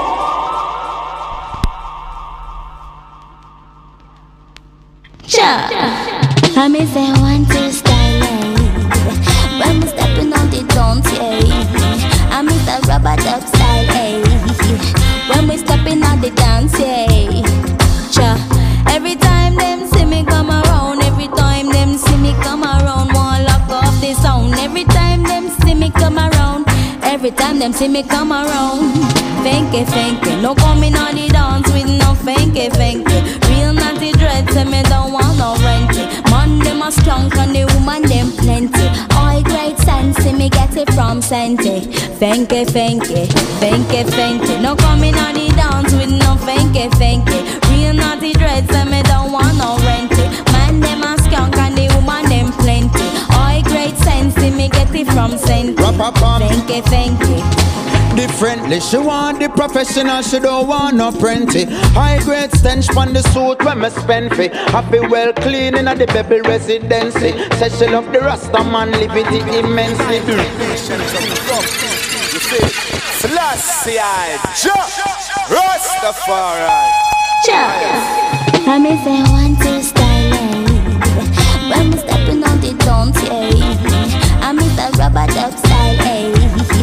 Sure. I may say one, two, style. When we stepping on the dance, yeah. I miss the rubber duck style, eh. When we stepping on the dance, yeah. Sure. Every time them see me come around, every time them see me come around, won't lock off the sound. Every time them see me come around, every time them see me come around. Fanky, fanky, no coming on the dance with no fanky, fanky. Real naughty dread, say me don't want no renty. Man, them a strong and the woman them plenty. All great sense, see me get it from Sente. Fanky, fanky, fanky, fanky. No coming on the dance with no fanky, fanky. Real naughty dread, say me don't want no renty. Man, them a skunk and the woman them plenty. All great sense, see me get it from Sente. Fanky, fanky.
Differently, she want the professional, she don't want no prenty. High grade stench from the suit when me spend fi. Happy well clean in the Bebel residency. Say she love the Rasta man, live it immensely.
You see, Selassie, Rastafari.
I may say one, two, style. When we stepping on the dance, yeah. I miss the rubber duck style, eh.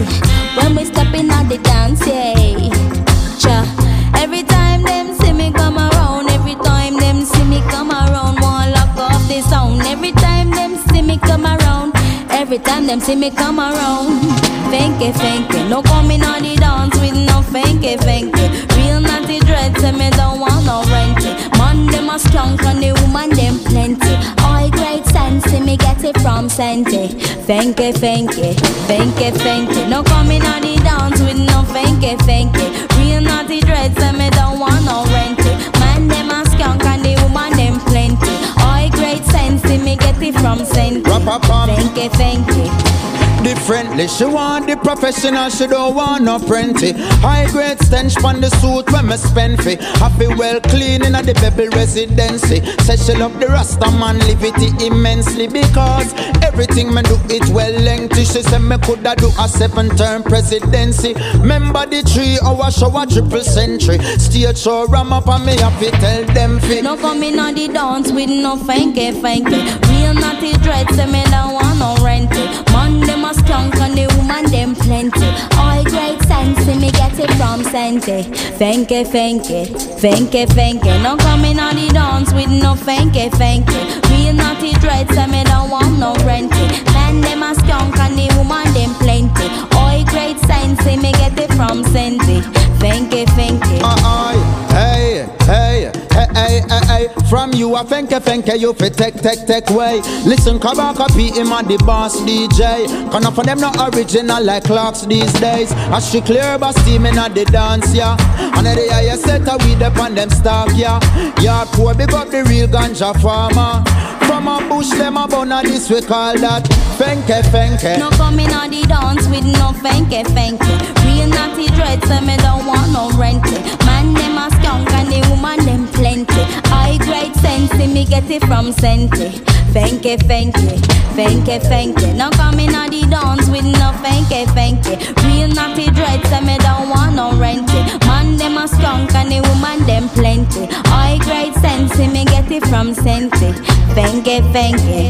When we stepping on the dance, yeah. Cha. Every time them see me come around, every time them see me come around, won't lock off the sound. Every time them see me come around, every time them see me come around. Fanky, fanky, no coming on the dance with no fanky, fanky. Real naughty dread, say me don't want no renty. Man, them a strong and the woman them plenty. All great sense, see me get it from Sente. Fanky, fanky, fanky, fanky. No coming on the dance with no fanky, fanky. Real naughty dread, say me don't want no renty. Man, them a skunk and the woman them plenty. All great sense, see me get it from Sente. Fanky, fanky.
Differently, she want the professional, she don't want no prenty. High grade stench from the suit when me spend fi. Happy well clean in the Bebel residency. Say she love the Rasta man, live it immensely. Because everything me do it well lengthy. She say me coulda do a seven term presidency. Remember the three hour show a triple century. Stage show ram up and me have to tell them fi.
No coming on the dance with no fanky, fanky. Real naughty dread, say me don't want no renty. Man, them a skunk and the woman them plenty. All great sense, see me get it from Sente. Fanky, fanky, fanky, fanky. No coming on the dance with no fanky, fanky. Real naughty dread, say me don't want no renty. Man, them a skunk and the woman them plenty. All great sense, see me get it from Sente. Fanky, fanky.
Uh-uh, hey, hey, hey, hey, hey, hey. From you a fanky, fanky, you fi take, take, take way. Listen, Kabaka P, him and the boss D J. Cause none of them not original like clocks these days. As she clear but steaming at the dance, yeah. And the day you set a weed up on them stock, yeah. Yard poor, big up the real ganja farmer. From a bush, them a bun, this we call that fanky, fanky.
No coming on the dance with no fanky, fanky. Real naughty dread, say me don't want no renty. Man, them a skunk and the woman them plenty. High grade sense, see me get it from Sente. Fanky, fanky, fanky, fanky. No coming on the dance with no fanky, fanky. Real naughty dread, say me don't want no renty. Man, them a skunk and the woman them plenty. High grade sense, see me get it from Sente. Fanky, fanky.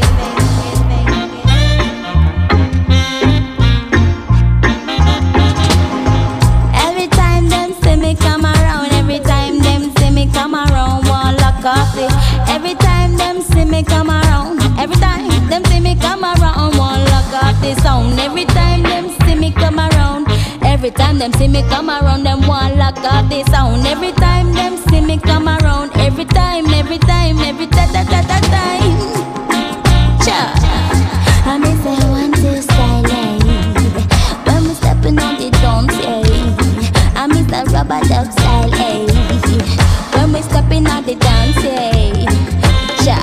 Every time them see me come around, every time them see me come around, won't lock off it. Every time them see me come around, every time them see me come around, won't lock off the sound. Every time them see me come around, every time them see me come around, them won't lock off the sound. Every time them see me come around, every time, every time, every ta ta ta ta time. Cha, I may say one two style, eh. When we stepping on the dance, eh. I miss the rubber duck style, eh. When we stepping on the dance, eh. Cha,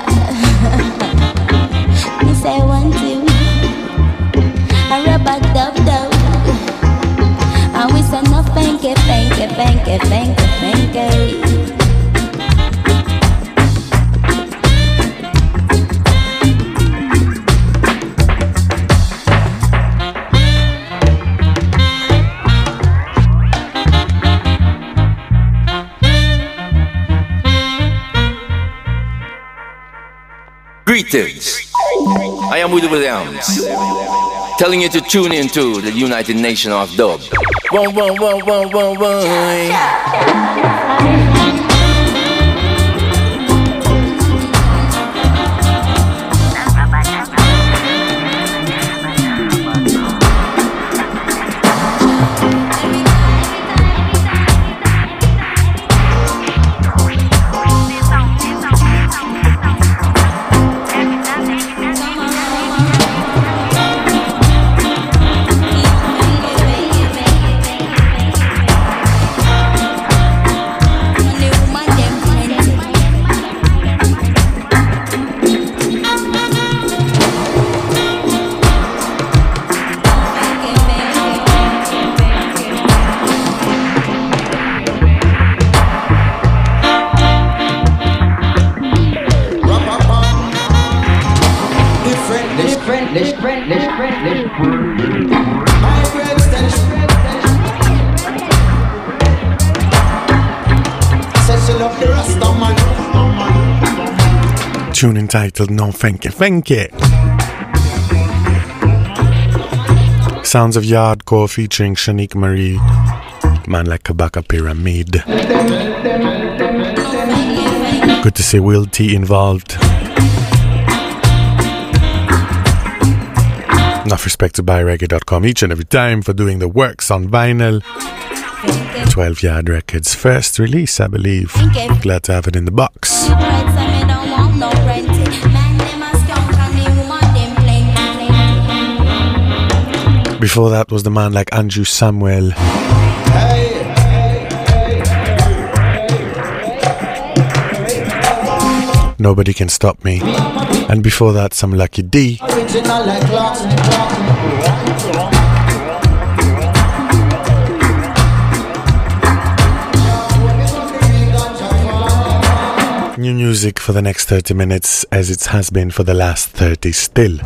me say one two, a rubber duck duck. And we say no fanky, fanky, fanky, fanky, fanky.
Greetings. I am Woody Williams, telling you to tune in to the United Nation of Dub. Whoa, whoa, whoa, whoa, whoa, whoa.
Tune entitled No Fenke Fenke. Sounds of Yardcore featuring Shanique Marie, Man Like Kabaka Pyramid. Good to see Will T involved. Enough respect to buy reggae dot com each and every time for doing the works on vinyl. twelve Yard Records first release, I believe. Glad to have it in the box. Before that was the man like Andrew Samuel. Nobody Can Stop Me. And before that, some Lucky D. New music for the next thirty minutes, as it has been for the last thirty still.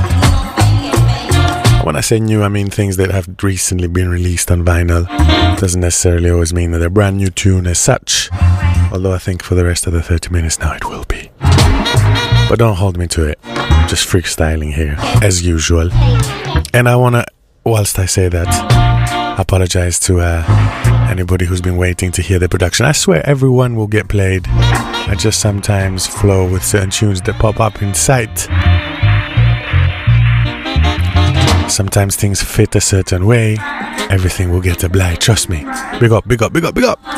When I say new, I mean things that have recently been released on vinyl. Doesn't necessarily always mean that they're brand new tune as such. Although I think for the rest of the thirty minutes now it will be. But don't hold me to it. Just freestyling here, as usual. And I wanna, whilst I say that, apologize to uh, anybody who's been waiting to hear the production. I swear everyone will get played. I just sometimes flow with certain tunes that pop up in sight. Sometimes things fit a certain way. Everything will get obliged, trust me. Big up, big up, big up, big up.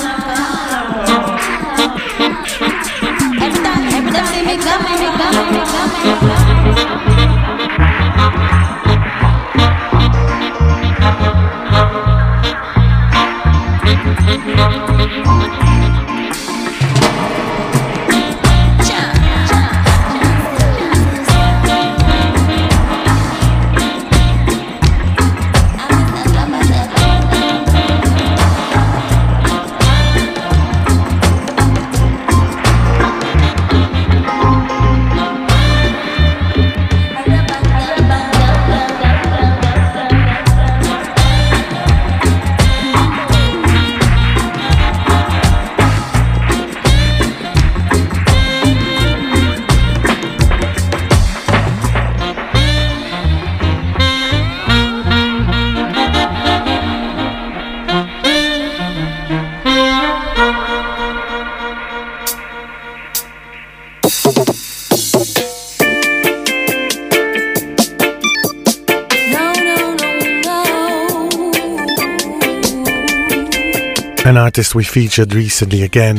An artist we featured recently again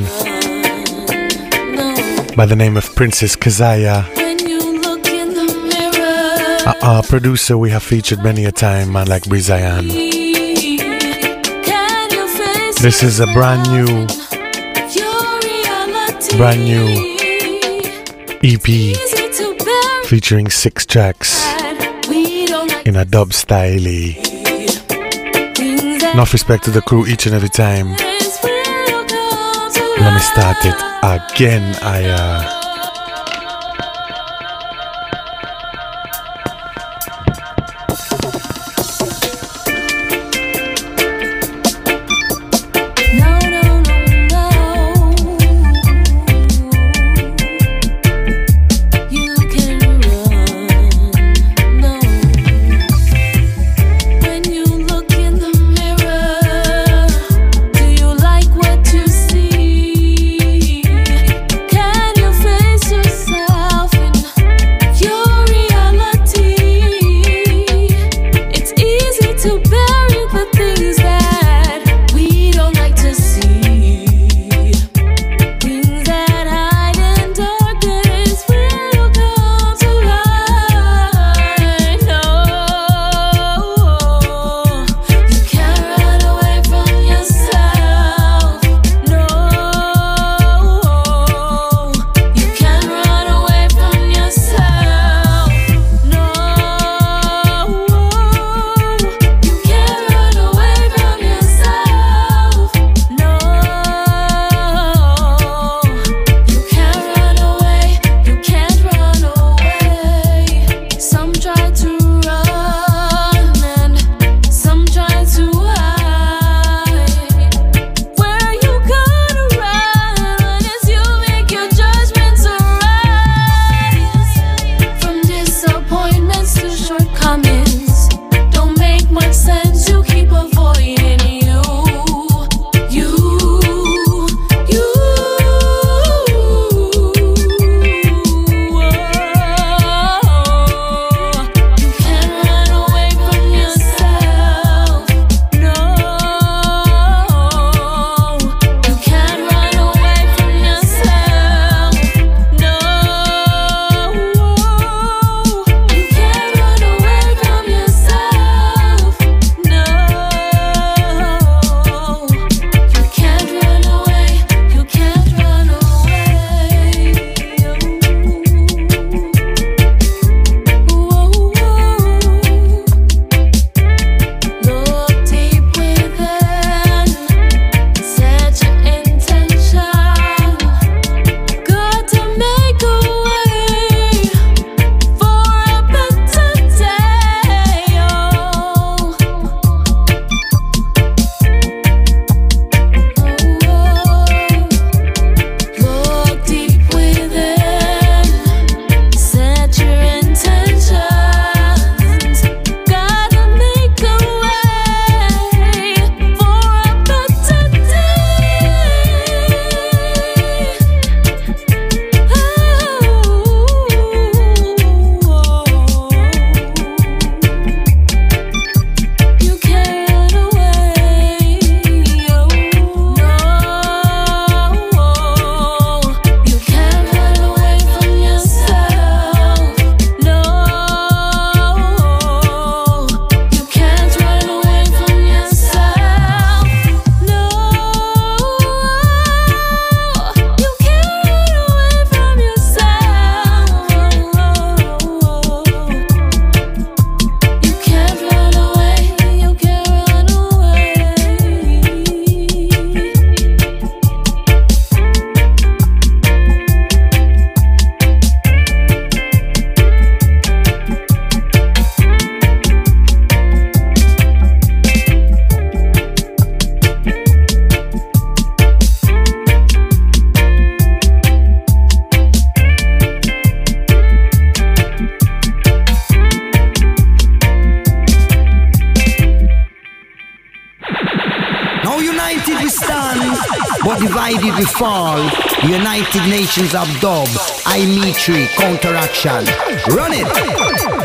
by the name of Princess Kazaya. Uh, our producer we have featured many a time, man like Brizayan. This is a brand new brand new E P featuring six tracks in a dub style. Enough respect to the crew each and every time. Let me start it again. I uh
You can
but divided we fall. United Nations of Dub, I Mitri, Counteraction. Run it!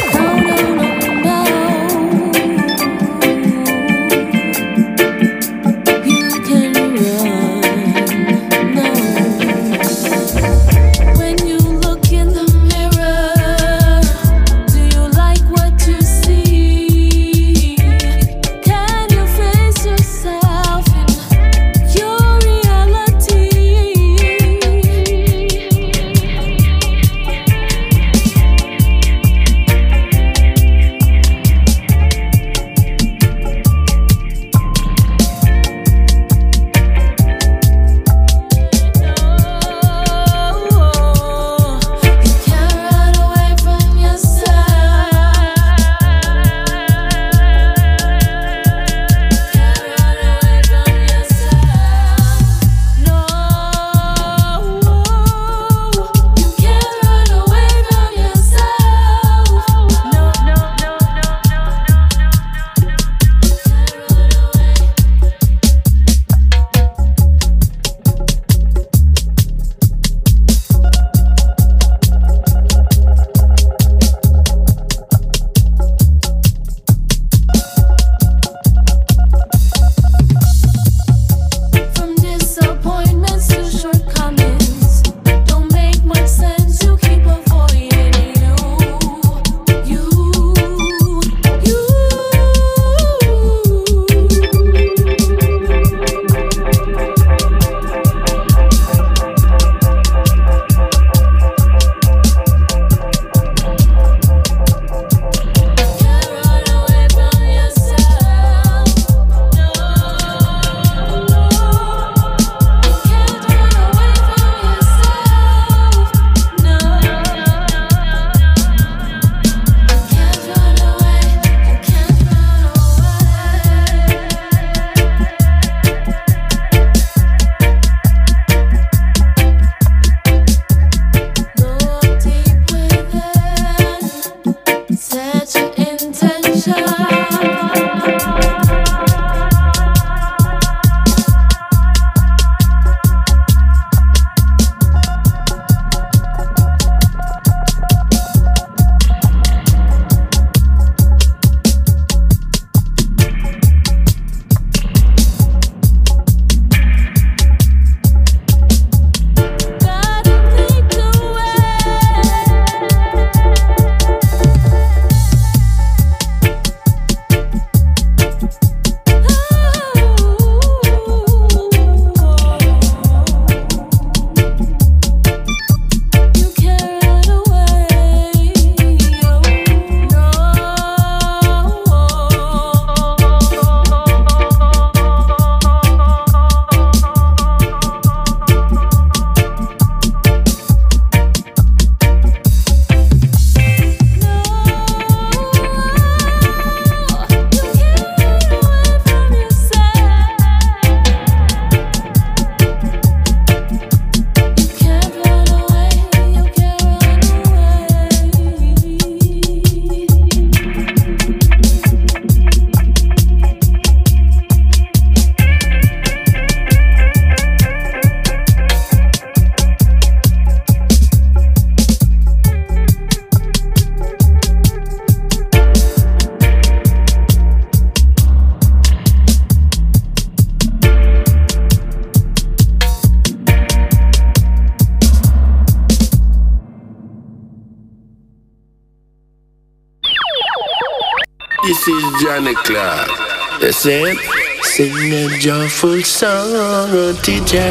This is Johnny Clark. You see it? Sing a joyful song unto Jah.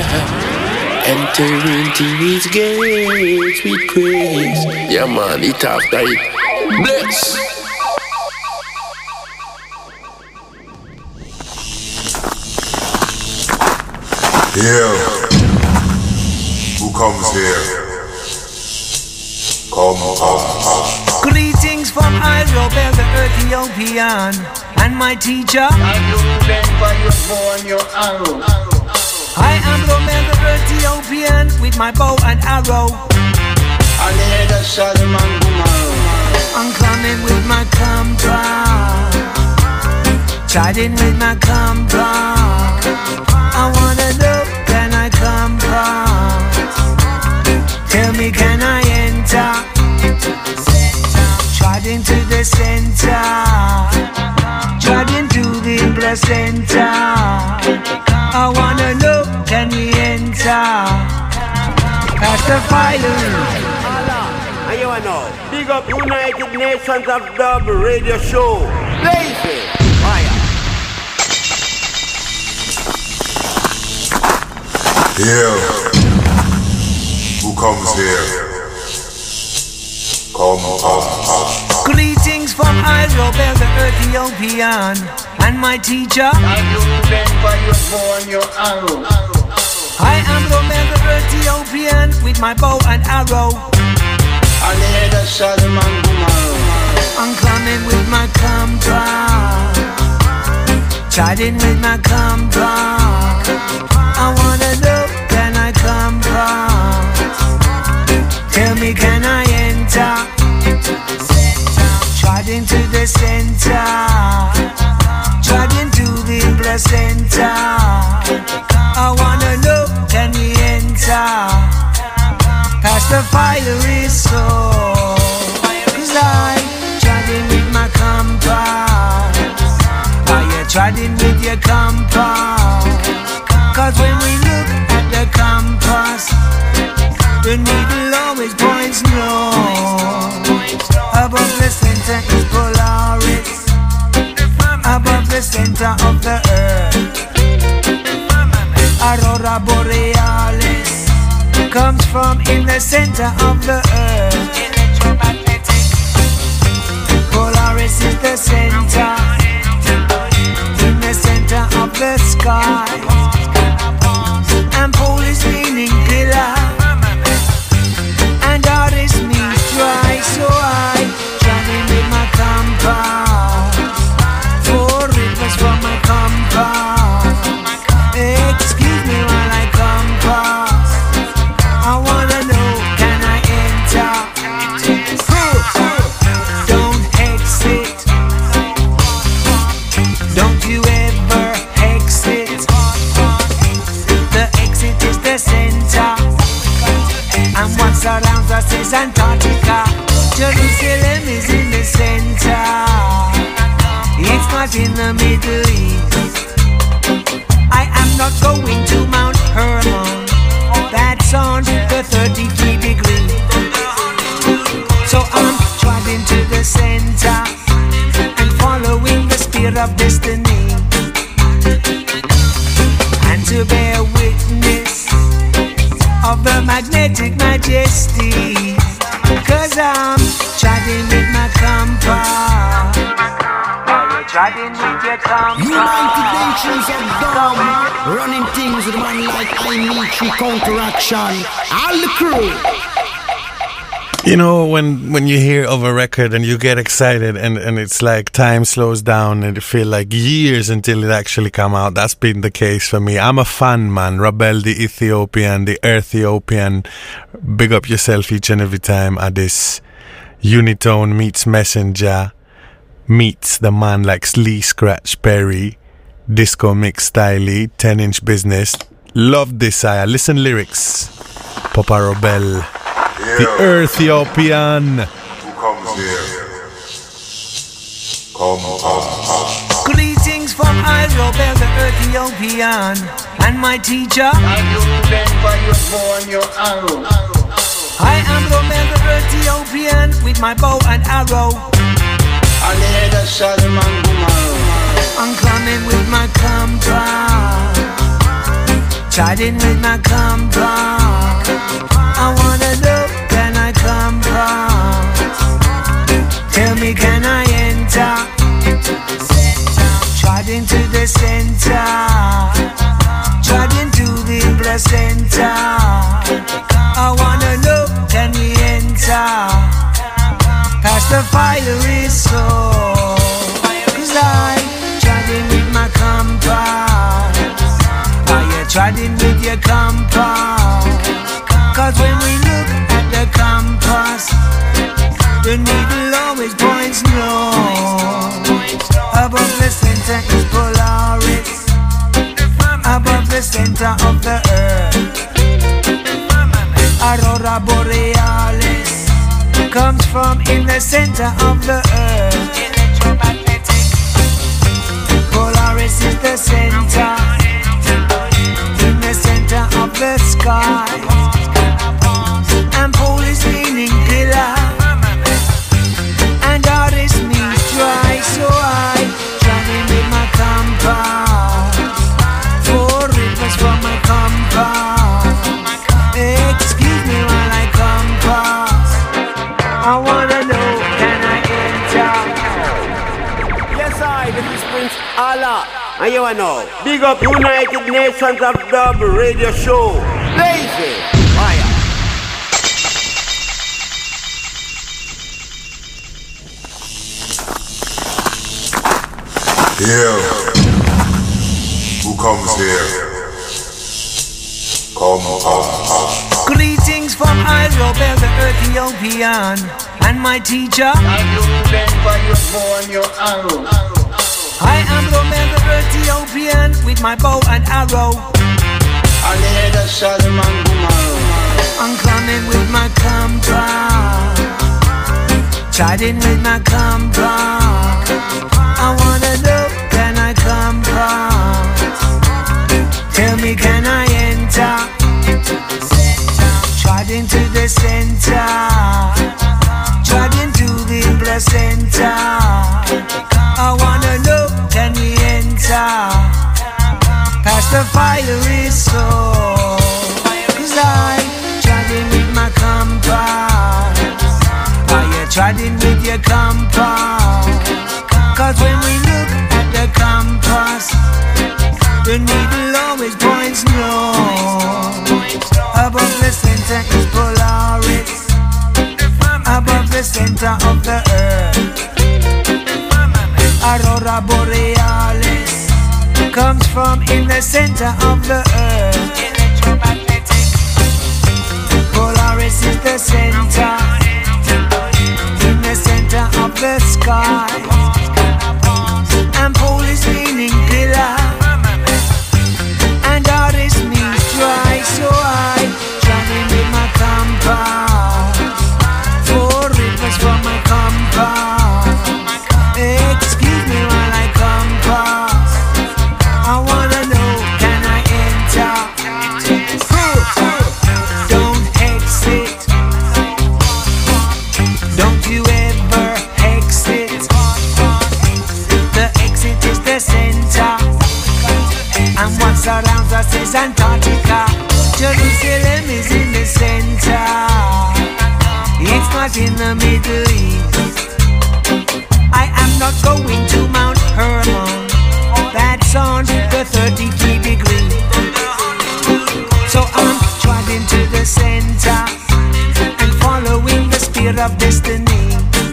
Enter into his gates with praise. Yeah man, it after it. Bless.
Here. Who comes here? Come, come, come.
Greetings from Irobe, the Ethiopian, and my teacher.
And you then for your bow and your arrow.
I am Romel the Ethiopian with my bow and arrow.
And the head of Solomon Gumaro.
I'm coming with my contract, chiding with my contract. I wanna know. Treading to the center, treading to the placenta. I wanna know, can we enter? Past the fire.
And you know, big up United Nations of Dub radio show. Lazy fire.
Here. Who comes here? Come, come, come.
Greetings from Irobe, the Ethiopian, and my teacher.
I
am Roman the Ethiopian with my bow and arrow. I'm coming with my compass, chiding with my compass. I wanna know, can I compass? Tell me, can I enter? Chiding to the center, chiding to the placenta. I wanna know, can we enter? Past the fiery soul. Cause I treading with my compass. Are you treading with your compass? Cause when we look at the compass, the needle always points north. Above the center is Polaris, above the center of the earth. Aurora Borealis comes from in the center of the earth. Polaris is the center, in the center of the sky. And pole is meaning pillar, and Aris means dry. So I traveling with my compass, four rivers from my compass. Excuse me while I compass. I wanna know, can I enter? Don't exit. Don't you ever exit. The exit is the center, and what surrounds us is Antarctica. Jerusalem is in the center. It's not in the Middle East. I am not going to Mount Hermon. That's on the thirty-three degree. So I'm trotting to the center and following the spear of destiny, and to bear witness of the magnetic majesty. Cause I'm trotting with my compass. Trotting with your compass.
United Nations of Dub, running things with a man like Imitri, Counteraction, all the crew.
You know, when when you hear of a record and you get excited and, and it's like time slows down and it feel like years until it actually come out, that's been the case for me. I'm a fan, man. Rabel the Ethiopian, the Earthiopian. Big up yourself each and every time at this. Unitone meets Messenger, meets the man like Lee Scratch Perry, Disco Mix Styly, ten inch Business. Love this, I listen lyrics. Papa Robel.
Yeah.
The Earthiopian.
Who comes here? Come, come, come.
Greetings from Irobe, the Ethiopian, and my teacher. I am Roman the Ethiopian with my bow and arrow. I'm coming with my compass, chiding with my compass. I wanna know, can I compass? Tell me, can I enter? Trotting to the center, trotting to the placenta. I wanna know, can we enter? Past the fiery soul. Cause I trotting with my compass. Are you trotting with your compass? Cause when we look at the compass, the needle always points north. Above the center is Polaris, above the center of the earth. Aurora Borealis comes from in the center of the earth. Polaris is the center, in the center of the sky. And pole is meaning pillar, and earth is means dry. So I traveling with my compass, four rivers from my compass. Excuse me while I compass. I wanna know, can I enter?
Yes, I, this is Prince Allah. And you know, big up United Nations of Dub Radio Show. Lazy fire.
Here, who comes here? Come, come, come.
Greetings from Irobel, the Ethiopian, and my teacher. I am Romel, the Ethiopian, with my bow and arrow. I'm coming with my compass, chiding with my compass. I wanna know, can I compass? Tell me, can I enter? Trotting to the center, trotting to the placenta. I wanna know, can we enter? Past the fire is so. Cause I trotting with my compass. Are you trotting with your compass? Cause when we look at the compass, the needle always points north. Above the center is Polaris, above the center of the earth. Aurora Borealis comes from in the center of the earth. Polaris is the center, in the center of the sky. And pole is meaning pillar, and earth is means dry. So I traveling with my compass, four rivers from my compass. Excuse me while I compass. I wanna know, can I enter? Don't exit, don't you ever exit. The exit is the center, and what surrounds us is Antarctica. Jerusalem is in the center, it's not in the Middle East. I am not going to Mount Hermon, that's on the thirty-three degree. So I'm trotting to the center and following the spear of destiny,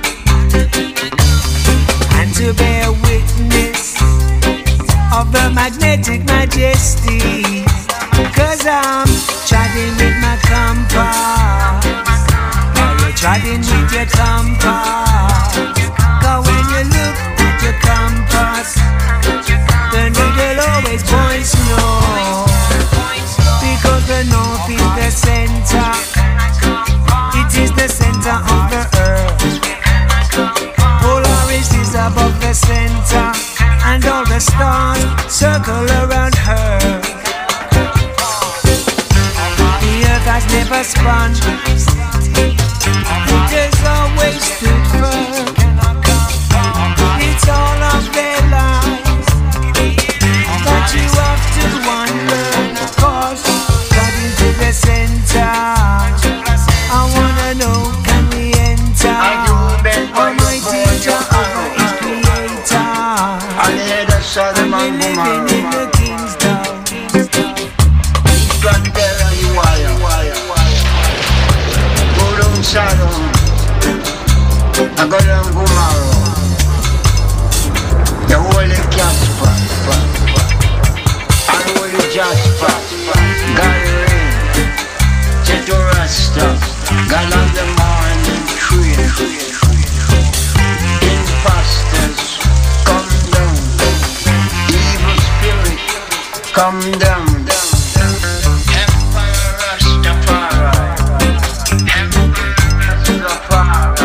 and to bear witness of the magnetic majesty. Cause I'm trotting with my compass. Are you trotting with your compass? Cause when you look at your compass, the needle always points north. Because the north is the center, it is the center of the earth. Polaris is above the center, and all the stars circle around her. The earth has never spun, it has always stood firm. It's all of their lives that you have to wonder. Cause got into the center, I wanna know, can we enter? Almighty Jah is creator, and we living in the kingdom.
I got a Gumaro, the holy Casper, and holy Jasper, Gary, Cheto Rasta, God of the morning tree. Imposters, come down, evil spirit, come down. Empire Rastafari, Emperor Rastafari.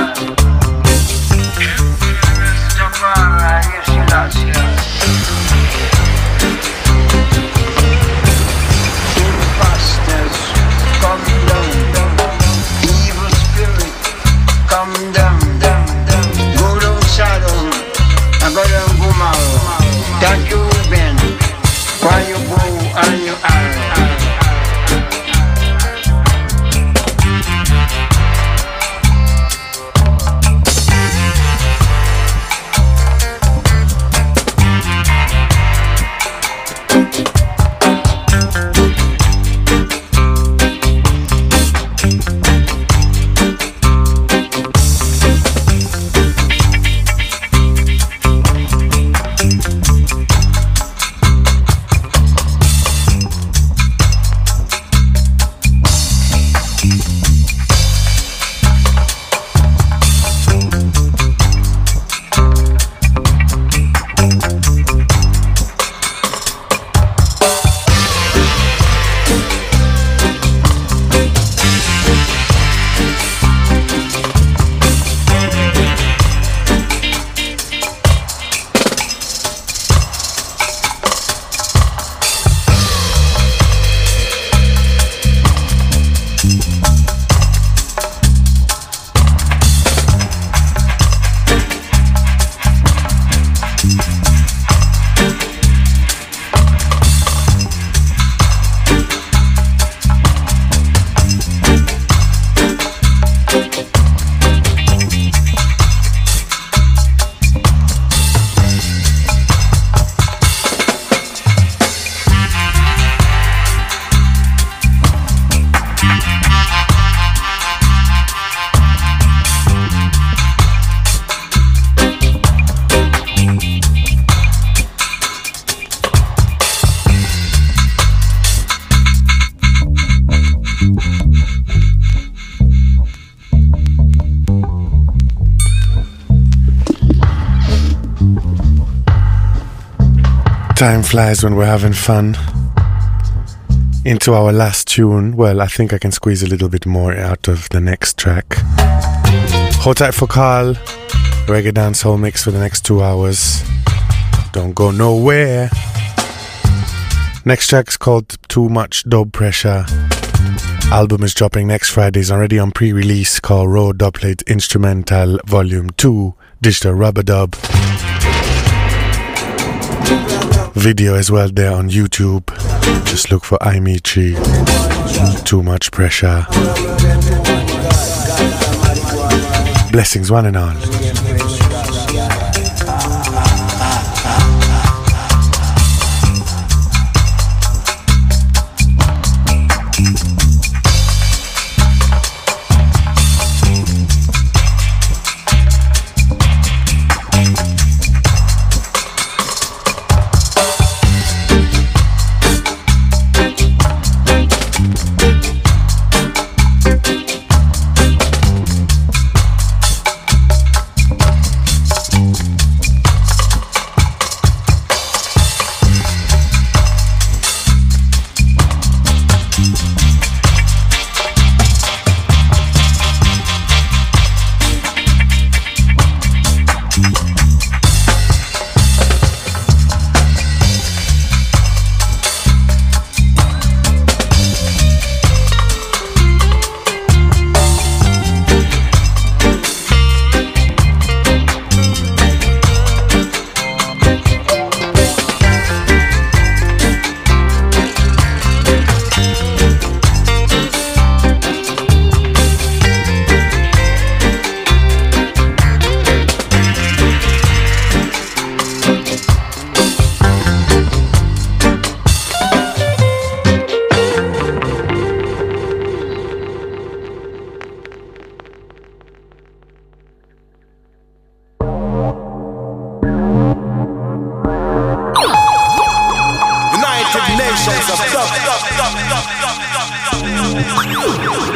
Time flies when we're having fun. Into our last tune. Well, I think I can squeeze a little bit more out of the next track. Hold tight for Carl. Reggae dancehall mix for the next two hours. Don't go nowhere. Next track's called Too Much Dub Pressure. Album is dropping next Friday. It's already on pre-release, called Raw Dubplate Instrumental Volume two, Digital Rubber Dub. Video as well there on YouTube. Just look for iMeetri. Too Much Pressure. Blessings one and all.
United Nations of Dub.